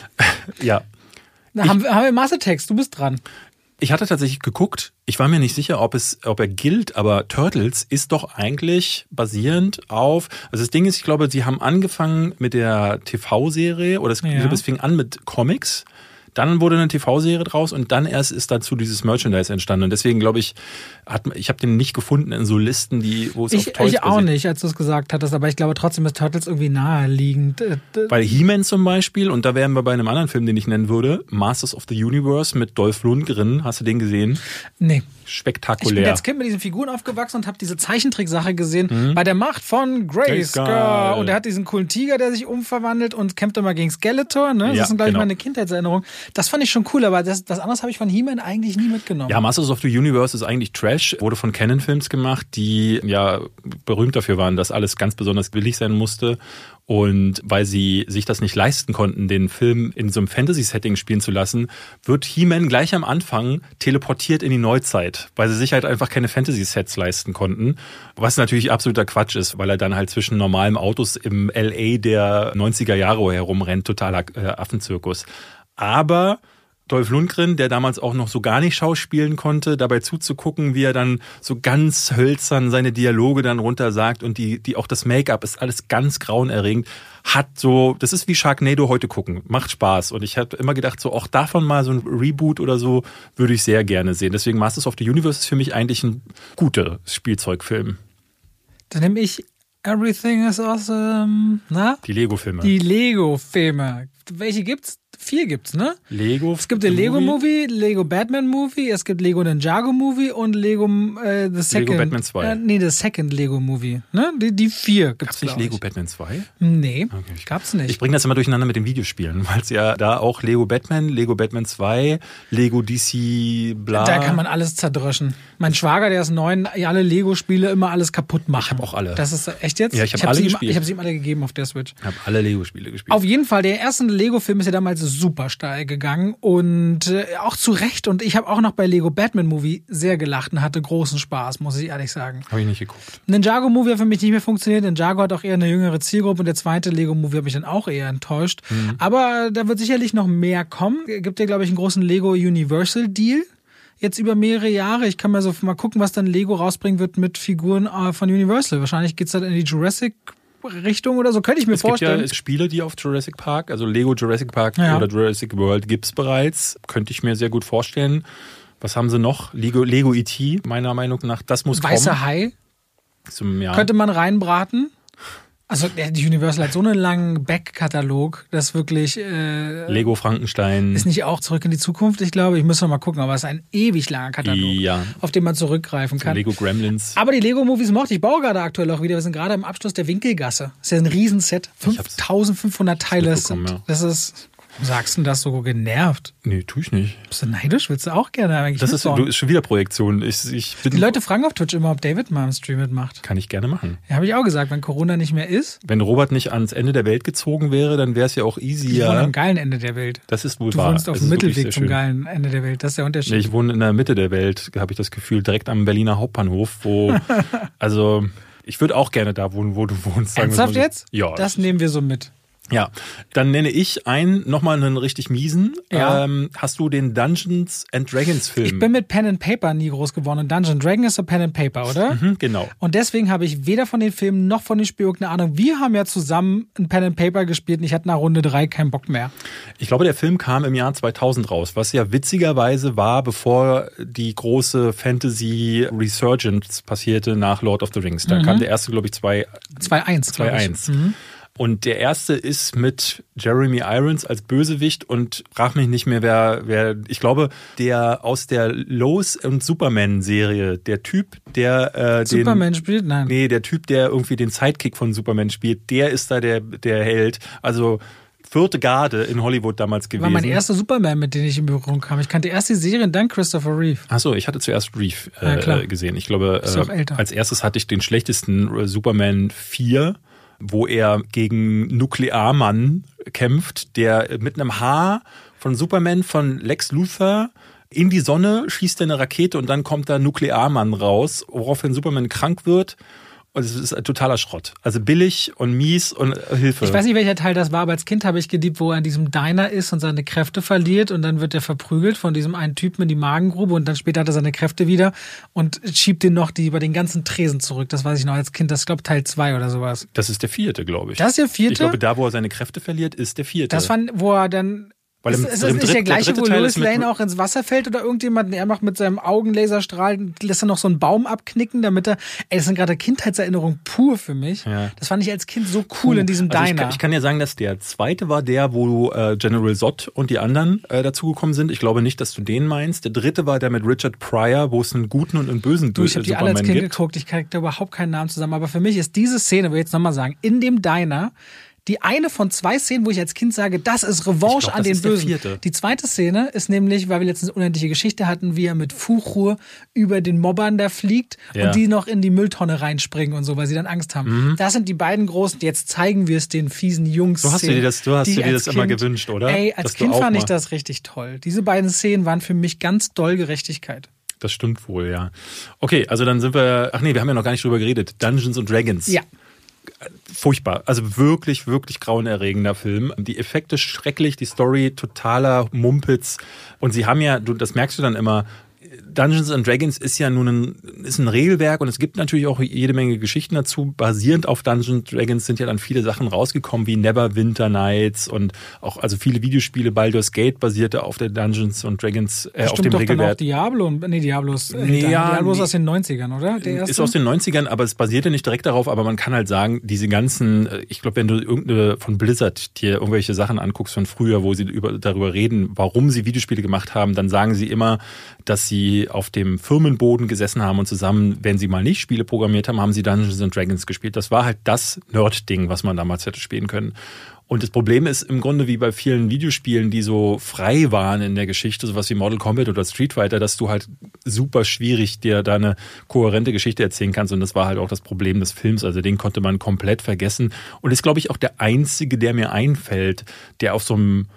Ja. Haben wir Mars Attacks, du bist dran. Ich hatte tatsächlich geguckt, ich war mir nicht sicher, ob er gilt, aber Turtles ist doch eigentlich basierend auf, also das Ding ist, ich glaube, sie haben angefangen mit der TV-Serie, oder es fing an mit Comics. Dann wurde eine TV-Serie draus und dann erst ist dazu dieses Merchandise entstanden. Und deswegen glaube ich, ich habe den nicht gefunden in so Listen, wo es auf Toys Ich auch nicht, als du es gesagt hattest, aber ich glaube trotzdem ist Turtles irgendwie naheliegend. Weil He-Man zum Beispiel, und da wären wir bei einem anderen Film, den ich nennen würde, Masters of the Universe mit Dolph Lundgren. Hast du den gesehen? Nee. Spektakulär. Ich bin als Kind mit diesen Figuren aufgewachsen und habe diese Zeichentricksache gesehen bei der Macht von Grayskull. Und er hat diesen coolen Tiger, der sich umverwandelt und kämpft immer gegen Skeletor. Ne? Das ist, glaube ich, meine Kindheitserinnerung. Das fand ich schon cool, aber das anderes habe ich von He-Man eigentlich nie mitgenommen. Ja, Masters of the Universe ist eigentlich Trash, wurde von Canon Films gemacht, die ja berühmt dafür waren, dass alles ganz besonders billig sein musste. Und weil sie sich das nicht leisten konnten, den Film in so einem Fantasy-Setting spielen zu lassen, wird He-Man gleich am Anfang teleportiert in die Neuzeit, weil sie sich halt einfach keine Fantasy-Sets leisten konnten. Was natürlich absoluter Quatsch ist, weil er dann halt zwischen normalen Autos im LA der 90er Jahre herumrennt, totaler Affenzirkus. Aber Dolph Lundgren, der damals auch noch so gar nicht schauspielen konnte, dabei zuzugucken, wie er dann so ganz hölzern seine Dialoge dann runter sagt und die auch das Make-up ist alles ganz grauenerregend, das ist wie Sharknado heute gucken, macht Spaß. Und ich habe immer gedacht, so auch davon mal so ein Reboot oder so würde ich sehr gerne sehen. Deswegen Masters of the Universe ist für mich eigentlich ein guter Spielzeugfilm. Dann nehme ich Everything is Awesome. Na? Die Lego-Filme. Die Lego-Filme. Welche gibt's? 4 gibt's, ne? Es gibt den Lego-Movie, Lego Batman-Movie, es gibt Lego Ninjago-Movie und Lego The Second. Lego Batman 2. The Second Lego-Movie. Ne? Die 4 gibt's, Gab's nicht Lego Batman 2? Nee, okay, gab's nicht. Ich bringe das immer durcheinander mit den Videospielen, weil es ja da auch Lego Batman 2, Lego DC, bla. Da kann man alles zerdröschen. Mein Schwager, der ist 9, alle Lego-Spiele immer alles kaputt machen. Ich habe auch alle. Das ist echt jetzt? Ja, ich habe alle gespielt. Ich habe sie ihm alle gegeben auf der Switch. Ich habe alle Lego-Spiele gespielt. Auf jeden Fall, der erste Lego-Film ist ja damals super steil gegangen und auch zu Recht. Und ich habe auch noch bei Lego Batman Movie sehr gelacht und hatte großen Spaß, muss ich ehrlich sagen. Habe ich nicht geguckt. Ninjago Movie hat für mich nicht mehr funktioniert. Ninjago hat auch eher eine jüngere Zielgruppe und der zweite Lego Movie hat mich dann auch eher enttäuscht. Aber da wird sicherlich noch mehr kommen. Gibt ja, glaube ich, einen großen Lego Universal Deal. Jetzt über mehrere Jahre. Ich kann mal gucken, was dann Lego rausbringen wird mit Figuren von Universal. Wahrscheinlich geht's dann in die Jurassic-Richtung oder so, könnte ich mir vorstellen. Es gibt ja Spiele, die auf Jurassic Park, also Lego Jurassic Park oder Jurassic World gibt's bereits. Könnte ich mir sehr gut vorstellen. Was haben sie noch? Lego E.T., meiner Meinung nach. Das muss kommen. Weißer Hai. Könnte man reinbraten. Also die Universal hat so einen langen Back-Katalog, das wirklich... Lego Frankenstein. Ist nicht auch Zurück in die Zukunft, ich glaube. Ich muss noch mal gucken, aber es ist ein ewig langer Katalog, auf den man zurückgreifen kann. Lego Gremlins. Aber die Lego-Movies mochte ich. Baue gerade aktuell auch wieder. Wir sind gerade im Abschluss der Winkelgasse. Das ist ja ein Riesenset. 5500 Teile. Das ist... Sagst du das so genervt? Nee, tue ich nicht. Bist du neidisch? Willst du auch gerne eigentlich Das ist schon wieder Projektion. Die Leute fragen auf Twitch immer, ob David mal im Stream mitmacht. Kann ich gerne machen. Ja, habe ich auch gesagt, wenn Corona nicht mehr ist. Wenn Robert nicht ans Ende der Welt gezogen wäre, dann wäre es ja auch easy. Ich wohne am geilen Ende der Welt. Das ist wohl Du wahr. wohnst auf dem Mittelweg zum geilen Ende der Welt. Das ist der Unterschied. Nee, ich wohne in der Mitte der Welt, habe ich das Gefühl, direkt am Berliner Hauptbahnhof, wo, also, ich würde auch gerne da wohnen, wo du wohnst. Ernsthaft jetzt? Ja. Das nehmen wir so mit. Ja, dann nenne ich nochmal einen richtig miesen. Ja. Hast du den Dungeons and Dragons Film? Ich bin mit Pen and Paper nie groß geworden und Dungeon Dragon ist so Pen and Paper, oder? Genau. Und deswegen habe ich weder von den Filmen noch von den Spielen eine Ahnung. Wir haben ja zusammen ein Pen and Paper gespielt und ich hatte nach Runde 3 keinen Bock mehr. Ich glaube, der Film kam im Jahr 2000 raus, was ja witzigerweise war, bevor die große Fantasy Resurgence passierte nach Lord of the Rings. Da kam der erste, glaube ich, 2.1. 2.1. Und der erste ist mit Jeremy Irons als Bösewicht und frag mich nicht mehr, wer ich glaube, der aus der Lois und Superman-Serie, der Typ, der Superman spielt? Nein. Nee, der Typ, der irgendwie den Sidekick von Superman spielt, der ist da der Held. Also 4. Garde in Hollywood damals gewesen. War mein erster Superman, mit dem ich in Berührung kam. Ich kannte erst die Serie und dann Christopher Reeve. Achso, ich hatte zuerst Reeve gesehen. Ich glaube, als erstes hatte ich den schlechtesten Superman 4, wo er gegen Nuklearmann kämpft, der mit einem Haar von Superman, von Lex Luthor in die Sonne schießt er eine Rakete und dann kommt da Nuklearmann raus, woraufhin Superman krank wird. Und es ist ein totaler Schrott. Also billig und mies und Hilfe. Ich weiß nicht, welcher Teil das war, aber als Kind habe ich geliebt, wo er in diesem Diner ist und seine Kräfte verliert und dann wird er verprügelt von diesem einen Typen in die Magengrube und dann später hat er seine Kräfte wieder und schiebt den noch über den ganzen Tresen zurück. Das weiß ich noch als Kind. Das ist, glaube ich, Teil 2 oder sowas. Das ist der 4., glaube ich. Das ist der 4.? Ich glaube, da, wo er seine Kräfte verliert, ist der 4. Das fand, wo er dann... Weil ist das nicht der gleiche, wo Lois Lane auch ins Wasser fällt oder irgendjemand, er macht mit seinem Augenlaserstrahl, lässt er noch so einen Baum abknicken, damit er, das sind gerade Kindheitserinnerungen pur für mich. Ja. Das fand ich als Kind so cool in diesem Diner. Ich kann ja sagen, dass der zweite war der, wo General Zod und die anderen dazugekommen sind. Ich glaube nicht, dass du den meinst. Der dritte war der mit Richard Pryor, wo es einen guten und einen bösen Ich habe die alle als Kind geguckt, ich kriege da überhaupt keinen Namen zusammen, aber für mich ist diese Szene, will ich jetzt nochmal sagen, in dem Diner, die eine von 2 Szenen, wo ich als Kind sage, das ist Revanche an den Bösen. Die zweite Szene ist nämlich, weil wir letztens eine unendliche Geschichte hatten, wie er mit Fuchur über den Mobbern da fliegt und die noch in die Mülltonne reinspringen und so, weil sie dann Angst haben. Das sind die beiden großen, jetzt zeigen wir es den fiesen Jungs. Du hast dir das immer gewünscht, oder? Ey, als Kind fand ich das richtig toll. Diese beiden Szenen waren für mich ganz doll Gerechtigkeit. Das stimmt wohl, ja. Okay, also dann sind wir, wir haben ja noch gar nicht drüber geredet. Dungeons & Dragons. Ja. Furchtbar. Also wirklich, wirklich grauenerregender Film. Die Effekte schrecklich, die Story totaler Mumpitz. Und sie haben ja, das merkst du dann immer, Dungeons & Dragons ist ja nun ein Regelwerk und es gibt natürlich auch jede Menge Geschichten dazu. Basierend auf Dungeons & Dragons sind ja dann viele Sachen rausgekommen, wie Neverwinter Nights und auch also viele Videospiele. Baldur's Gate basierte auf der Dungeons & Dragons, auf dem Regelwerk. Diablo ist aus den 90ern, oder? Der erste? Ist aus den 90ern, aber es basierte nicht direkt darauf, aber man kann halt sagen, diese ganzen, ich glaube, wenn du irgendeine von Blizzard dir irgendwelche Sachen anguckst von früher, wo sie darüber reden, warum sie Videospiele gemacht haben, dann sagen sie immer, dass sie auf dem Firmenboden gesessen haben und zusammen, wenn sie mal nicht Spiele programmiert haben, haben sie Dungeons & Dragons gespielt. Das war halt das Nerd-Ding, was man damals hätte spielen können. Und das Problem ist im Grunde wie bei vielen Videospielen, die so frei waren in der Geschichte, sowas wie Mortal Kombat oder Street Fighter, dass du halt super schwierig dir da eine kohärente Geschichte erzählen kannst. Und das war halt auch das Problem des Films. Also den konnte man komplett vergessen. Und ist, glaube ich, auch der einzige, der mir einfällt, der auf so einem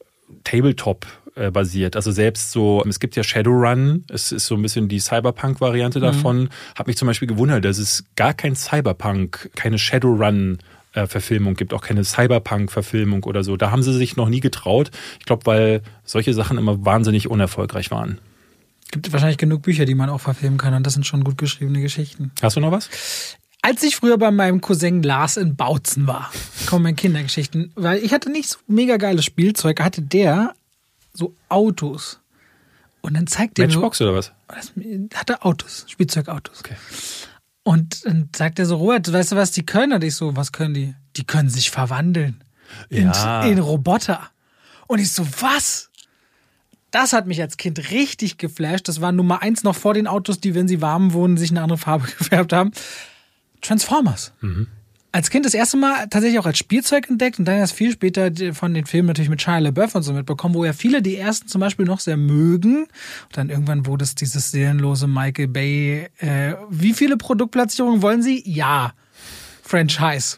Tabletop basiert. Also selbst so, es gibt ja Shadowrun, es ist so ein bisschen die Cyberpunk-Variante davon. Hat mich zum Beispiel gewundert, dass es gar kein Cyberpunk, keine Shadowrun-Verfilmung gibt, auch keine Cyberpunk-Verfilmung oder so. Da haben sie sich noch nie getraut. Ich glaube, weil solche Sachen immer wahnsinnig unerfolgreich waren. Gibt wahrscheinlich genug Bücher, die man auch verfilmen kann und das sind schon gut geschriebene Geschichten. Hast du noch was? Als ich früher bei meinem Cousin Lars in Bautzen war, kommen meine Kindergeschichten, weil ich hatte nicht so mega geiles Spielzeug, hatte der so Autos. Und dann zeigt der Matchbox oder was? Hatte Autos, Spielzeugautos. Okay. Und dann sagt er so, Robert, weißt du was die können? Und ich so, was können die? Die können sich verwandeln in Roboter. Und ich so, was? Das hat mich als Kind richtig geflasht. Das war Nummer 1 noch vor den Autos, die, wenn sie warm wurden, sich eine andere Farbe gefärbt haben. Transformers. Als Kind das erste Mal tatsächlich auch als Spielzeug entdeckt und dann erst viel später von den Filmen natürlich mit Shia LaBeouf und so mitbekommen, wo ja viele die ersten zum Beispiel noch sehr mögen. Und dann irgendwann wurde es dieses seelenlose Michael Bay. Wie viele Produktplatzierungen wollen Sie? Ja. Franchise.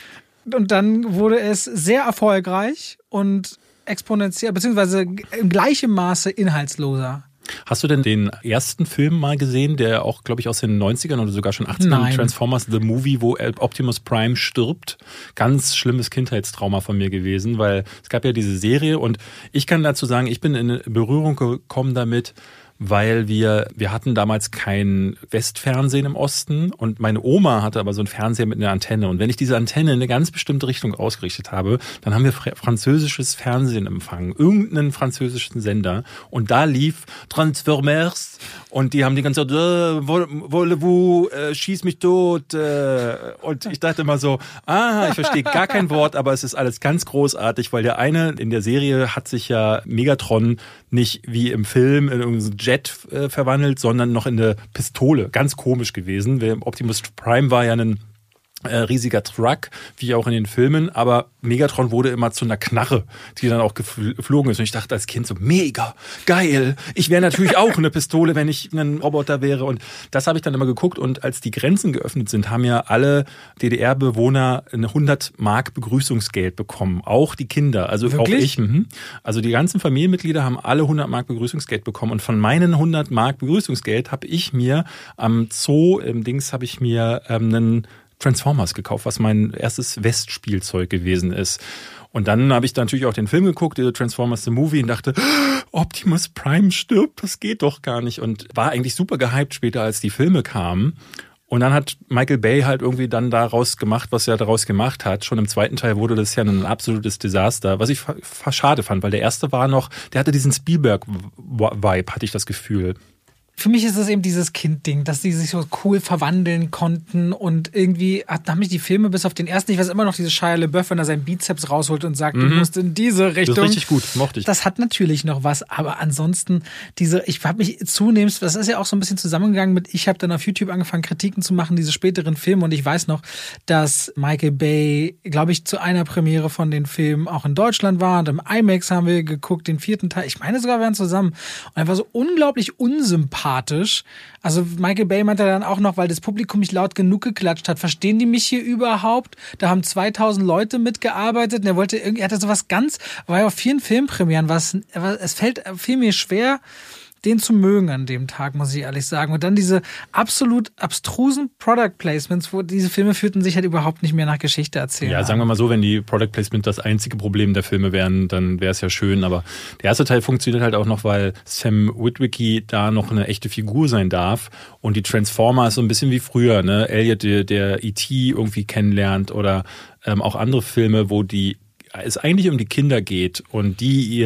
Und dann wurde es sehr erfolgreich und exponentiell, beziehungsweise im gleichen Maße inhaltsloser. Hast du denn den ersten Film mal gesehen, der auch, glaube ich, aus den 90ern oder sogar schon 80ern, Nein. Transformers The Movie, wo Optimus Prime stirbt? Ganz schlimmes Kindheitstrauma von mir gewesen, weil es gab ja diese Serie und ich kann dazu sagen, ich bin in Berührung gekommen damit, weil wir hatten damals kein Westfernsehen im Osten und meine Oma hatte aber so einen Fernseher mit einer Antenne. Und wenn ich diese Antenne in eine ganz bestimmte Richtung ausgerichtet habe, dann haben wir französisches Fernsehen empfangen, irgendeinen französischen Sender. Und da lief Transformers und die haben die ganze Zeit, voulez-vous, schieß mich tot. Und ich dachte immer so, ich verstehe gar kein Wort, aber es ist alles ganz großartig, weil der eine in der Serie hat sich ja Megatron nicht wie im Film in irgendeinen Jet verwandelt, sondern noch in eine Pistole. Ganz komisch gewesen. Optimus Prime war ja ein riesiger Truck, wie auch in den Filmen, aber Megatron wurde immer zu einer Knarre, die dann auch geflogen ist. Und ich dachte als Kind so, mega, geil. Ich wäre natürlich auch eine Pistole, wenn ich ein Roboter wäre. Und das habe ich dann immer geguckt. Und als die Grenzen geöffnet sind, haben ja alle DDR-Bewohner eine 100 Mark Begrüßungsgeld bekommen. Auch die Kinder, also wirklich? Auch ich. Also die ganzen Familienmitglieder haben alle 100 Mark Begrüßungsgeld bekommen. Und von meinen 100 Mark Begrüßungsgeld habe ich mir am Zoo, habe ich mir einen Transformers gekauft, was mein erstes Westspielzeug gewesen ist. Und dann habe ich da natürlich auch den Film geguckt, Transformers The Movie, und dachte, Optimus Prime stirbt, das geht doch gar nicht. Und war eigentlich super gehypt später, als die Filme kamen. Und dann hat Michael Bay halt irgendwie dann daraus gemacht, was er daraus gemacht hat. Schon im zweiten Teil wurde das ja ein absolutes Desaster, was ich schade fand, weil der erste war noch, der hatte diesen Spielberg-Vibe, hatte ich das Gefühl. Für mich ist es eben dieses Kind-Ding, dass die sich so cool verwandeln konnten und irgendwie haben mich die Filme bis auf den ersten, ich weiß immer noch dieses Shia LaBeouf, wenn er seinen Bizeps rausholt und sagt, du musst in diese Richtung. Das ist richtig gut, mochte ich. Das hat natürlich noch was, aber ansonsten ich habe mich zunehmend, das ist ja auch so ein bisschen zusammengegangen mit, ich habe dann auf YouTube angefangen, Kritiken zu machen, diese späteren Filme und ich weiß noch, dass Michael Bay, glaube ich, zu einer Premiere von den Filmen auch in Deutschland war und im IMAX haben wir geguckt, den 4. Teil, ich meine sogar, wir waren zusammen und er war so unglaublich unsympathisch. Also Michael Bay meinte dann auch noch, weil das Publikum nicht laut genug geklatscht hat, verstehen die mich hier überhaupt? Da haben 2000 Leute mitgearbeitet und er hatte sowas war ja auf vielen Filmpremieren, es fiel mir schwer, den zu mögen an dem Tag, muss ich ehrlich sagen. Und dann diese absolut abstrusen Product Placements, wo diese Filme führten sich halt überhaupt nicht mehr nach Geschichte erzählen. Ja, sagen wir mal so, wenn die Product Placement das einzige Problem der Filme wären, dann wäre es ja schön. Aber der erste Teil funktioniert halt auch noch, weil Sam Witwicky da noch eine echte Figur sein darf. Und die Transformers so ein bisschen wie früher, ne? Elliot, der E.T. irgendwie kennenlernt oder auch andere Filme, wo es eigentlich um die Kinder geht und die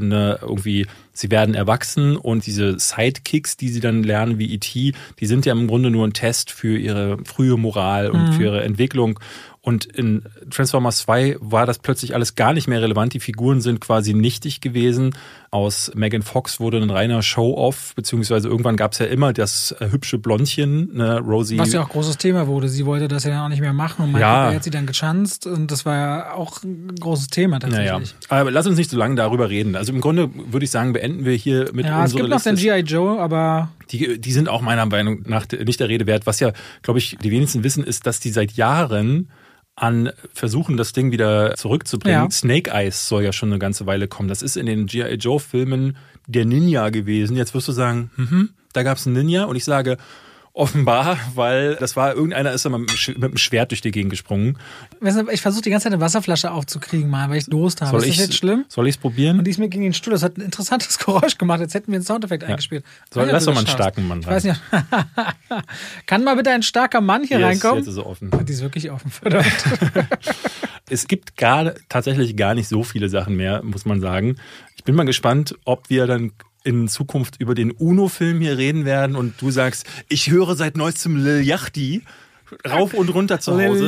sie werden erwachsen und diese Sidekicks, die sie dann lernen wie E.T., die sind ja im Grunde nur ein Test für ihre frühe Moral und für ihre Entwicklung. Und in Transformers 2 war das plötzlich alles gar nicht mehr relevant. Die Figuren sind quasi nichtig gewesen. Aus Megan Fox wurde ein reiner Show-Off, beziehungsweise irgendwann gab es ja immer das hübsche Blondchen, ne, Rosie. Was ja auch großes Thema wurde. Sie wollte das ja auch nicht mehr machen und Michael Bay hat sie dann gechanzt und das war ja auch ein großes Thema tatsächlich. Naja. Aber lass uns nicht so lange darüber reden. Also im Grunde würde ich sagen, beenden wir hier mit unserer Liste. Ja, es gibt noch den G.I. Joe, aber... Die sind auch meiner Meinung nach nicht der Rede wert. Was ja, glaube ich, die wenigsten wissen, ist, dass die seit Jahren an versuchen, das Ding wieder zurückzubringen. Ja. Snake Eyes soll ja schon eine ganze Weile kommen. Das ist in den G.I. Joe-Filmen der Ninja gewesen. Jetzt wirst du sagen, da gab es einen Ninja. Und ich sage, offenbar, weil das war, irgendeiner ist da mal mit dem Schwert durch die Gegend gesprungen. Ich versuche die ganze Zeit eine Wasserflasche aufzukriegen, mal, weil ich Durst habe. Ist das jetzt schlimm? Soll ich es probieren? Und die ist mir gegen den Stuhl. Das hat ein interessantes Geräusch gemacht. Jetzt hätten wir einen Soundeffekt eingespielt. Lass doch mal einen starken Mann rein. Ich weiß nicht. Kann mal bitte ein starker Mann hier reinkommen? Jetzt ist sie offen. Die ist wirklich offen, verdammt. Es gibt tatsächlich gar nicht so viele Sachen mehr, muss man sagen. Ich bin mal gespannt, ob wir dann in Zukunft über den Uno-Film hier reden werden und du sagst, ich höre seit neuestem Lil Yachty rauf und runter zu Hause.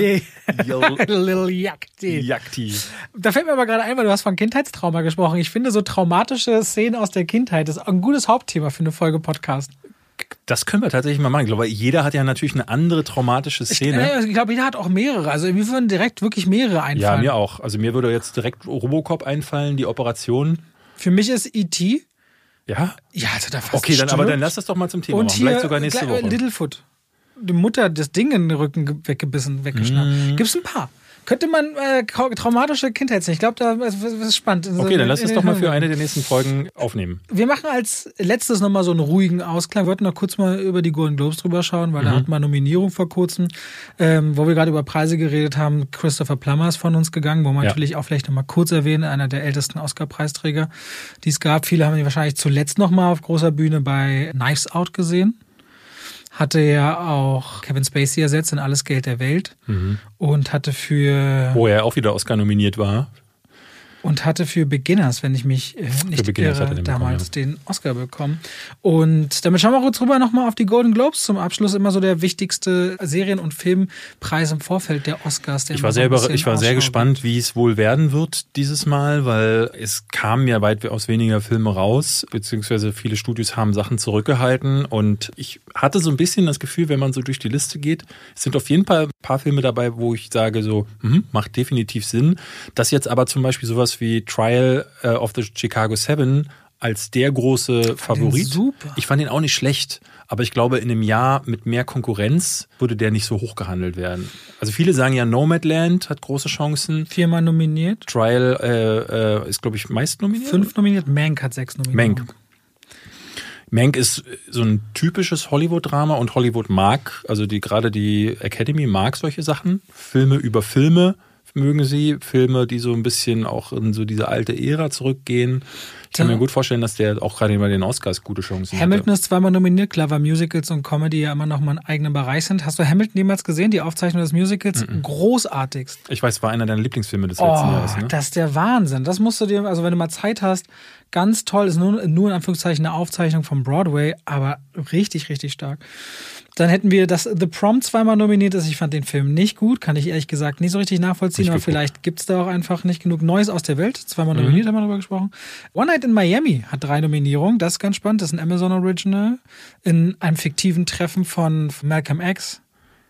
Lil Yachty. Da fällt mir aber gerade ein, weil du hast von Kindheitstrauma gesprochen. Ich finde, so traumatische Szenen aus der Kindheit ist ein gutes Hauptthema für eine Folge Podcast. Das können wir tatsächlich mal machen. Ich glaube, jeder hat ja natürlich eine andere traumatische Szene. Ich glaube, jeder hat auch mehrere. Also mir würden direkt wirklich mehrere einfallen. Ja, mir auch. Also mir würde jetzt direkt Robocop einfallen, die Operation. Für mich ist E.T. Ja? Ja, also da fast okay, dann lass das doch mal zum Thema machen. Vielleicht sogar nächste Woche. Littlefoot. Die Mutter das Ding in den Rücken weggeschnappt. Gibt's ein paar. Könnte man traumatische Kindheitsszenen. Ich glaube, das ist spannend. Okay, dann lass es doch mal für eine der nächsten Folgen aufnehmen. Wir machen als letztes nochmal so einen ruhigen Ausklang. Wir wollten noch kurz mal über die Golden Globes drüber schauen, weil da hatten wir Nominierung vor kurzem, wo wir gerade über Preise geredet haben. Christopher Plummer ist von uns gegangen, wo man natürlich auch vielleicht nochmal kurz erwähnen, einer der ältesten Oscar-Preisträger, die es gab. Viele haben ihn wahrscheinlich zuletzt nochmal auf großer Bühne bei Knives Out gesehen. Hatte ja auch Kevin Spacey ersetzt in Alles Geld der Welt und hatte wo er auch wieder Oscar nominiert war. Und hatte für Beginners, wenn ich mich nicht irre, damals den Oscar bekommen. Und damit schauen wir kurz rüber nochmal auf die Golden Globes. Zum Abschluss immer so der wichtigste Serien- und Filmpreis im Vorfeld der Oscars. Ich war sehr gespannt, wie es wohl werden wird dieses Mal, weil es kamen ja weitaus weniger Filme raus, beziehungsweise viele Studios haben Sachen zurückgehalten. Und ich hatte so ein bisschen das Gefühl, wenn man so durch die Liste geht, es sind auf jeden Fall ein paar Filme dabei, wo ich sage so, macht definitiv Sinn. Das jetzt aber zum Beispiel sowas wie Trial of the Chicago 7 als der große Favorit. Super. Ich fand ihn auch nicht schlecht, aber ich glaube, in einem Jahr mit mehr Konkurrenz würde der nicht so hoch gehandelt werden. Also viele sagen ja, Nomadland hat große Chancen. 4-mal nominiert. Trial ist, glaube ich, meist nominiert. 5 nominiert. Mank hat 6 nominiert. Mank ist so ein typisches Hollywood-Drama und Hollywood mag, also gerade die Academy mag solche Sachen. Filme über Filme mögen Sie Filme, die so ein bisschen auch in so diese alte Ära zurückgehen? Ich kann mir gut vorstellen, dass der auch gerade bei den Oscars gute Chancen Hamilton ist zweimal nominiert, klar, weil Musicals und Comedy ja immer noch mal einen eigenen Bereich sind. Hast du Hamilton jemals gesehen, die Aufzeichnung des Musicals? Großartigst. Ich weiß, war einer deiner Lieblingsfilme des letzten Jahres. Ne? Das ist der Wahnsinn. Das musst du dir, also wenn du mal Zeit hast, ganz toll. Ist nur in Anführungszeichen eine Aufzeichnung vom Broadway, aber richtig, richtig stark. Dann hätten wir das The Prom zweimal nominiert ist. Ich fand den Film nicht gut, kann ich ehrlich gesagt nicht so richtig nachvollziehen, aber vielleicht gibt es da auch einfach nicht genug Neues aus der Welt. Zweimal nominiert, haben wir darüber gesprochen. One Night in Miami hat 3 Nominierungen, das ist ganz spannend, das ist ein Amazon Original, in einem fiktiven Treffen von Malcolm X,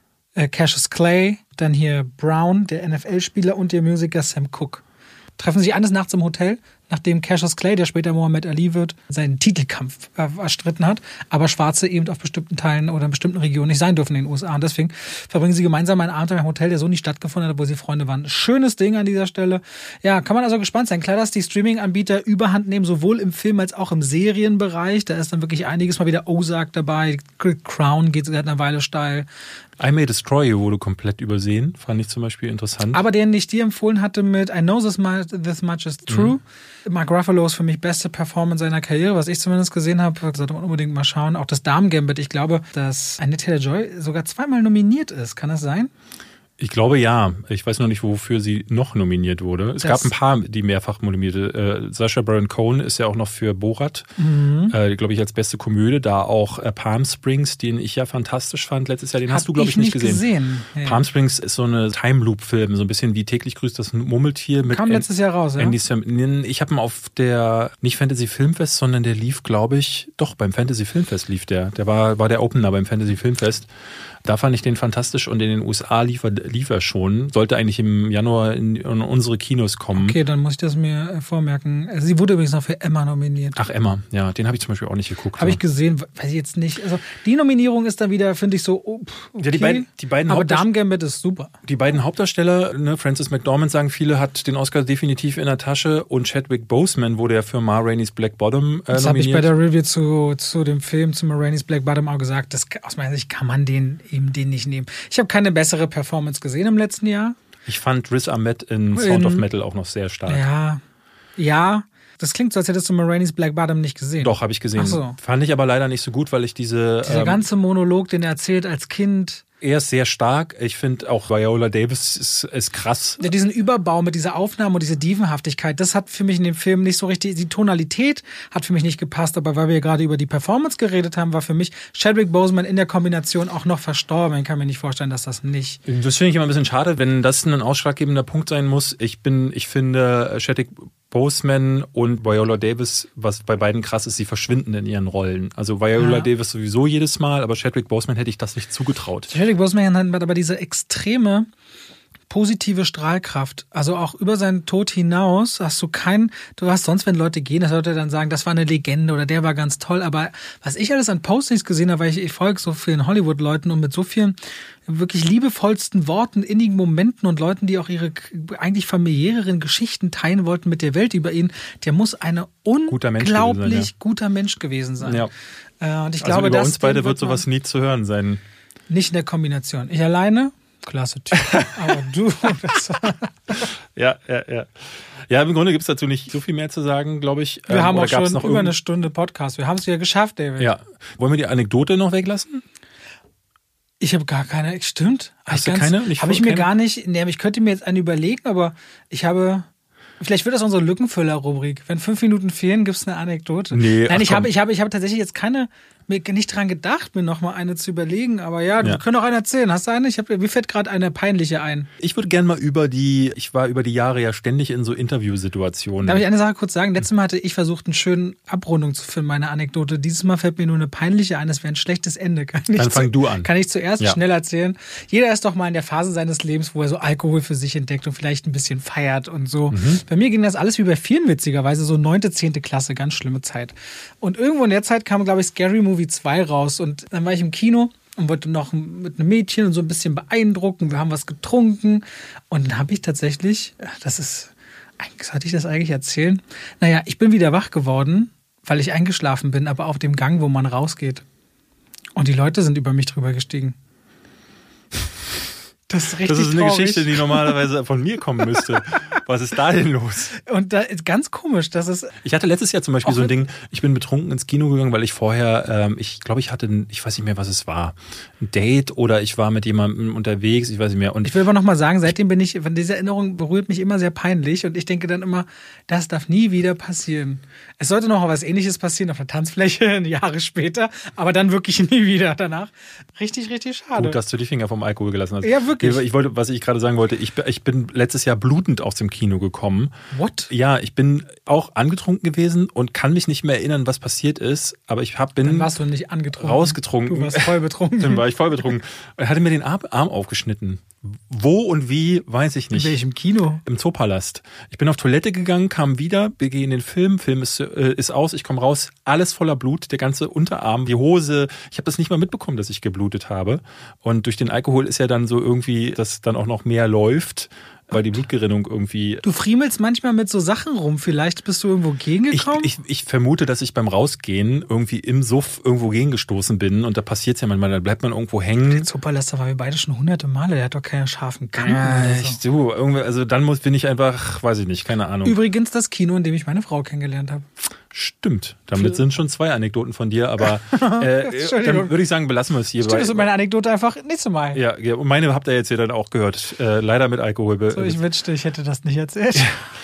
Cassius Clay, dann hier Brown, der NFL-Spieler und der Musiker Sam Cooke. Treffen sich eines Nachts im Hotel, nachdem Cassius Clay, der später Muhammad Ali wird, seinen Titelkampf erstritten hat, aber Schwarze eben auf bestimmten Teilen oder in bestimmten Regionen nicht sein dürfen in den USA. Und deswegen verbringen sie gemeinsam einen Abend im Hotel, der so nie stattgefunden hat, wo sie Freunde waren. Schönes Ding an dieser Stelle. Ja, kann man also gespannt sein. Klar, dass die Streaming-Anbieter Überhand nehmen, sowohl im Film als auch im Serienbereich. Da ist dann wirklich einiges, mal wieder Ozark dabei. Crown geht seit einer Weile steil. I May Destroy You wurde komplett übersehen. Fand ich zum Beispiel interessant. Aber den ich dir empfohlen hatte mit I Know This Much Is True. Mark Ruffalo ist für mich beste Performance seiner Karriere, was ich zumindest gesehen habe. Sollte man unbedingt mal schauen. Auch das Damen-Gambit. Ich glaube, dass Anya Taylor-Joy sogar 2-mal nominiert ist. Kann das sein? Ich glaube ja. Ich weiß noch nicht, wofür sie noch nominiert wurde. Es gab ein paar, die mehrfach nominierte. Sacha Baron Cohen ist ja auch noch für Borat, glaube ich, als beste Komödie. Da auch Palm Springs, den ich ja fantastisch fand letztes Jahr. Den hast du, glaube ich, nicht gesehen. Ja. Palm Springs ist so eine Time-Loop-Film, so ein bisschen wie Täglich grüßt das Murmeltier. Kam letztes Jahr raus, ja? Ich habe ihn auf der, nicht Fantasy Filmfest, sondern der lief, glaube ich, doch beim Fantasy Filmfest lief der. Der war der Opener beim Fantasy Filmfest. Da fand ich den fantastisch und in den USA lief er schon. Sollte eigentlich im Januar in unsere Kinos kommen. Okay, dann muss ich das mir vormerken. Sie wurde übrigens noch für Emma nominiert. Ach, Emma. Ja, den habe ich zum Beispiel auch nicht geguckt. Habe ich gesehen, weiß ich jetzt nicht. Also die Nominierung ist dann wieder, finde ich so, okay. Ja, die beiden aber Damen-Gambit ist super. Die beiden Hauptdarsteller, ne, Frances McDormand, sagen viele, hat den Oscar definitiv in der Tasche und Chadwick Boseman wurde ja für Ma Rainey's Black Bottom nominiert. Das habe ich bei der Review zu dem Film, zu Ma Rainey's Black Bottom auch gesagt. Aus meiner Sicht kann man den nicht nehmen. Ich habe keine bessere Performance gesehen im letzten Jahr. Ich fand Riz Ahmed in Sound of Metal auch noch sehr stark. Ja. Das klingt so, als hättest du Ma Rainey's Black Bottom nicht gesehen. Doch, habe ich gesehen. Ach so. Fand ich aber leider nicht so gut, weil ich dieser ganze Monolog, den er erzählt als Kind. Er ist sehr stark. Ich finde auch Viola Davis ist krass. Ja, diesen Überbau mit dieser Aufnahme und diese Dievenhaftigkeit, das hat für mich in dem Film nicht so richtig, die Tonalität hat für mich nicht gepasst, aber weil wir ja gerade über die Performance geredet haben, war für mich Chadwick Boseman in der Kombination auch noch verstorben. Ich kann mir nicht vorstellen, dass das nicht... Das finde ich immer ein bisschen schade, wenn das ein ausschlaggebender Punkt sein muss. Ich finde, Chadwick Boseman und Viola Davis, was bei beiden krass ist, sie verschwinden in ihren Rollen. Also Viola Davis sowieso jedes Mal, aber Chadwick Boseman hätte ich das nicht zugetraut. Chadwick Boseman hat aber diese extreme positive Strahlkraft. Also auch über seinen Tod hinaus hast du hast sonst, wenn Leute gehen, dass Leute dann sagen, das war eine Legende oder der war ganz toll. Aber was ich alles an Postings gesehen habe, weil ich folge so vielen Hollywood-Leuten und mit so vielen wirklich liebevollsten Worten, innigen Momenten und Leuten, die auch ihre eigentlich familiäreren Geschichten teilen wollten mit der Welt über ihn, der muss ein unglaublich guter Mensch gewesen sein. Ja. Und ich glaube, über uns beide wird sowas nie zu hören sein. Nicht in der Kombination. Ich alleine, klasse Typ. Aber du... Ja. Ja, im Grunde gibt es dazu nicht so viel mehr zu sagen, glaube ich. Wir haben auch schon über eine Stunde Podcast. Wir haben es ja geschafft, David. Ja. Wollen wir die Anekdote noch weglassen? Ich habe gar keine. Stimmt. Hast du keine? Habe ich mir gar nicht. Nee, ich könnte mir jetzt eine überlegen, aber ich habe... Vielleicht wird das unsere Lückenfüller-Rubrik. Wenn 5 Minuten fehlen, gibt es eine Anekdote. Nee, nein, ich habe tatsächlich jetzt mir nicht dran gedacht, mir noch mal eine zu überlegen. Aber wir können auch eine erzählen. Hast du eine? Mir fällt gerade eine peinliche ein. Ich würde gerne mal ich war über die Jahre ja ständig in so Interviewsituationen. Darf ich eine Sache kurz sagen? Letztes Mal hatte ich versucht, eine schöne Abrundung zu finden, meine Anekdote. Dieses Mal fällt mir nur eine peinliche ein. Das wäre ein schlechtes Ende. Dann fang du an. Kann ich zuerst schnell erzählen? Jeder ist doch mal in der Phase seines Lebens, wo er so Alkohol für sich entdeckt und vielleicht ein bisschen feiert und so. Bei mir ging das alles wie bei vielen witzigerweise, so 9., 10. Klasse, ganz schlimme Zeit. Und irgendwo in der Zeit kam, glaube ich, Scary Movie 2 raus und dann war ich im Kino und wollte noch mit einem Mädchen und so ein bisschen beeindrucken. Wir haben was getrunken und dann habe ich tatsächlich, sollte ich das eigentlich erzählen? Naja, ich bin wieder wach geworden, weil ich eingeschlafen bin, aber auf dem Gang, wo man rausgeht. Und die Leute sind über mich drüber gestiegen. ist richtig Das ist eine traurig. Geschichte, die normalerweise von mir kommen müsste. Was ist da denn los? Und da ist ganz komisch, dass es Ich hatte letztes Jahr zum Beispiel so ein Ding, ich bin betrunken ins Kino gegangen, weil ich vorher, ich glaube, ich weiß nicht mehr, was es war, ein Date oder ich war mit jemandem unterwegs, ich weiß nicht mehr. Und Ich will aber noch mal sagen, seitdem von dieser Erinnerung berührt mich immer sehr peinlich und ich denke dann immer, das darf nie wieder passieren. Es sollte noch was Ähnliches passieren auf der Tanzfläche, Jahre später, aber dann wirklich nie wieder danach. Richtig, richtig schade. gut, dass du die Finger vom Alkohol gelassen hast. Ja, wirklich. Was ich gerade sagen wollte, ich bin letztes Jahr blutend aus dem Kino gekommen. What? Ja, ich bin auch angetrunken gewesen und kann mich nicht mehr erinnern, was passiert ist, aber bin Dann warst du nicht angetrunken. rausgetrunken. Du warst voll betrunken. Dann war ich voll betrunken. Er hatte mir den Arm aufgeschnitten. Wo und wie, weiß ich nicht. In welchem Kino? Im Zoopalast. Ich bin auf Toilette gegangen, kam wieder, wir gehen in den Film ist aus, ich komme raus, alles voller Blut, der ganze Unterarm, die Hose. Ich habe das nicht mal mitbekommen, dass ich geblutet habe. Und durch den Alkohol ist ja dann so irgendwie, dass dann auch noch mehr läuft, weil die Blutgerinnung irgendwie... Du friemelst manchmal mit so Sachen rum. Vielleicht bist du irgendwo gegengekommen? Ich vermute, dass ich beim Rausgehen irgendwie im Suff irgendwo gegengestoßen bin und da passiert's ja manchmal, da bleibt man irgendwo hängen. Zoopalast, da waren wir beide schon hunderte Male. Der hat doch keine scharfen Kanten oder so. Also dann bin ich einfach, weiß ich nicht, keine Ahnung. Übrigens das Kino, in dem ich meine Frau kennengelernt habe. Stimmt, damit sind schon 2 Anekdoten von dir, aber dann würde ich sagen, belassen wir es hier. Stimmt, das ist meine Anekdote einfach nächstes Mal. Ja, und meine habt ihr jetzt hier dann auch gehört. Leider mit Alkohol. So, ich wünschte, ich hätte das nicht erzählt.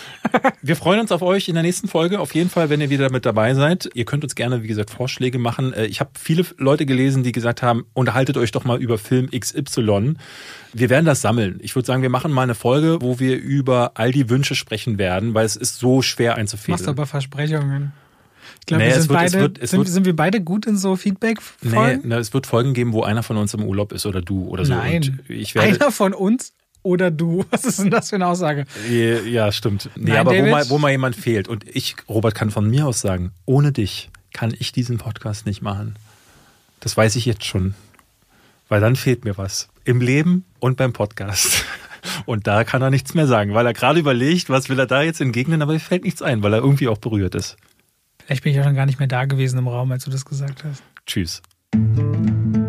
Wir freuen uns auf euch in der nächsten Folge. Auf jeden Fall, wenn ihr wieder mit dabei seid. Ihr könnt uns gerne, wie gesagt, Vorschläge machen. Ich habe viele Leute gelesen, die gesagt haben, unterhaltet euch doch mal über Film XY. Wir werden das sammeln. Ich würde sagen, wir machen mal eine Folge, wo wir über all die Wünsche sprechen werden, weil es ist so schwer einzufädeln. Machst aber Versprechungen. Ich glaube, Nee, sind wir beide gut in so Feedback-Folgen? Nee, es wird Folgen geben, wo einer von uns im Urlaub ist oder du oder so. Nein, Und einer von uns oder du. Was ist denn das für eine Aussage? Ja, stimmt. Nee, Nein, aber David? wo mal jemand fehlt. Und ich, Robert, kann von mir aus sagen, ohne dich kann ich diesen Podcast nicht machen. Das weiß ich jetzt schon. Weil dann fehlt mir was. Im Leben und beim Podcast. Und da kann er nichts mehr sagen, weil er gerade überlegt, was will er da jetzt entgegnen, aber ihm fällt nichts ein, weil er irgendwie auch berührt ist. Vielleicht bin ich ja schon gar nicht mehr da gewesen im Raum, als du das gesagt hast. Tschüss.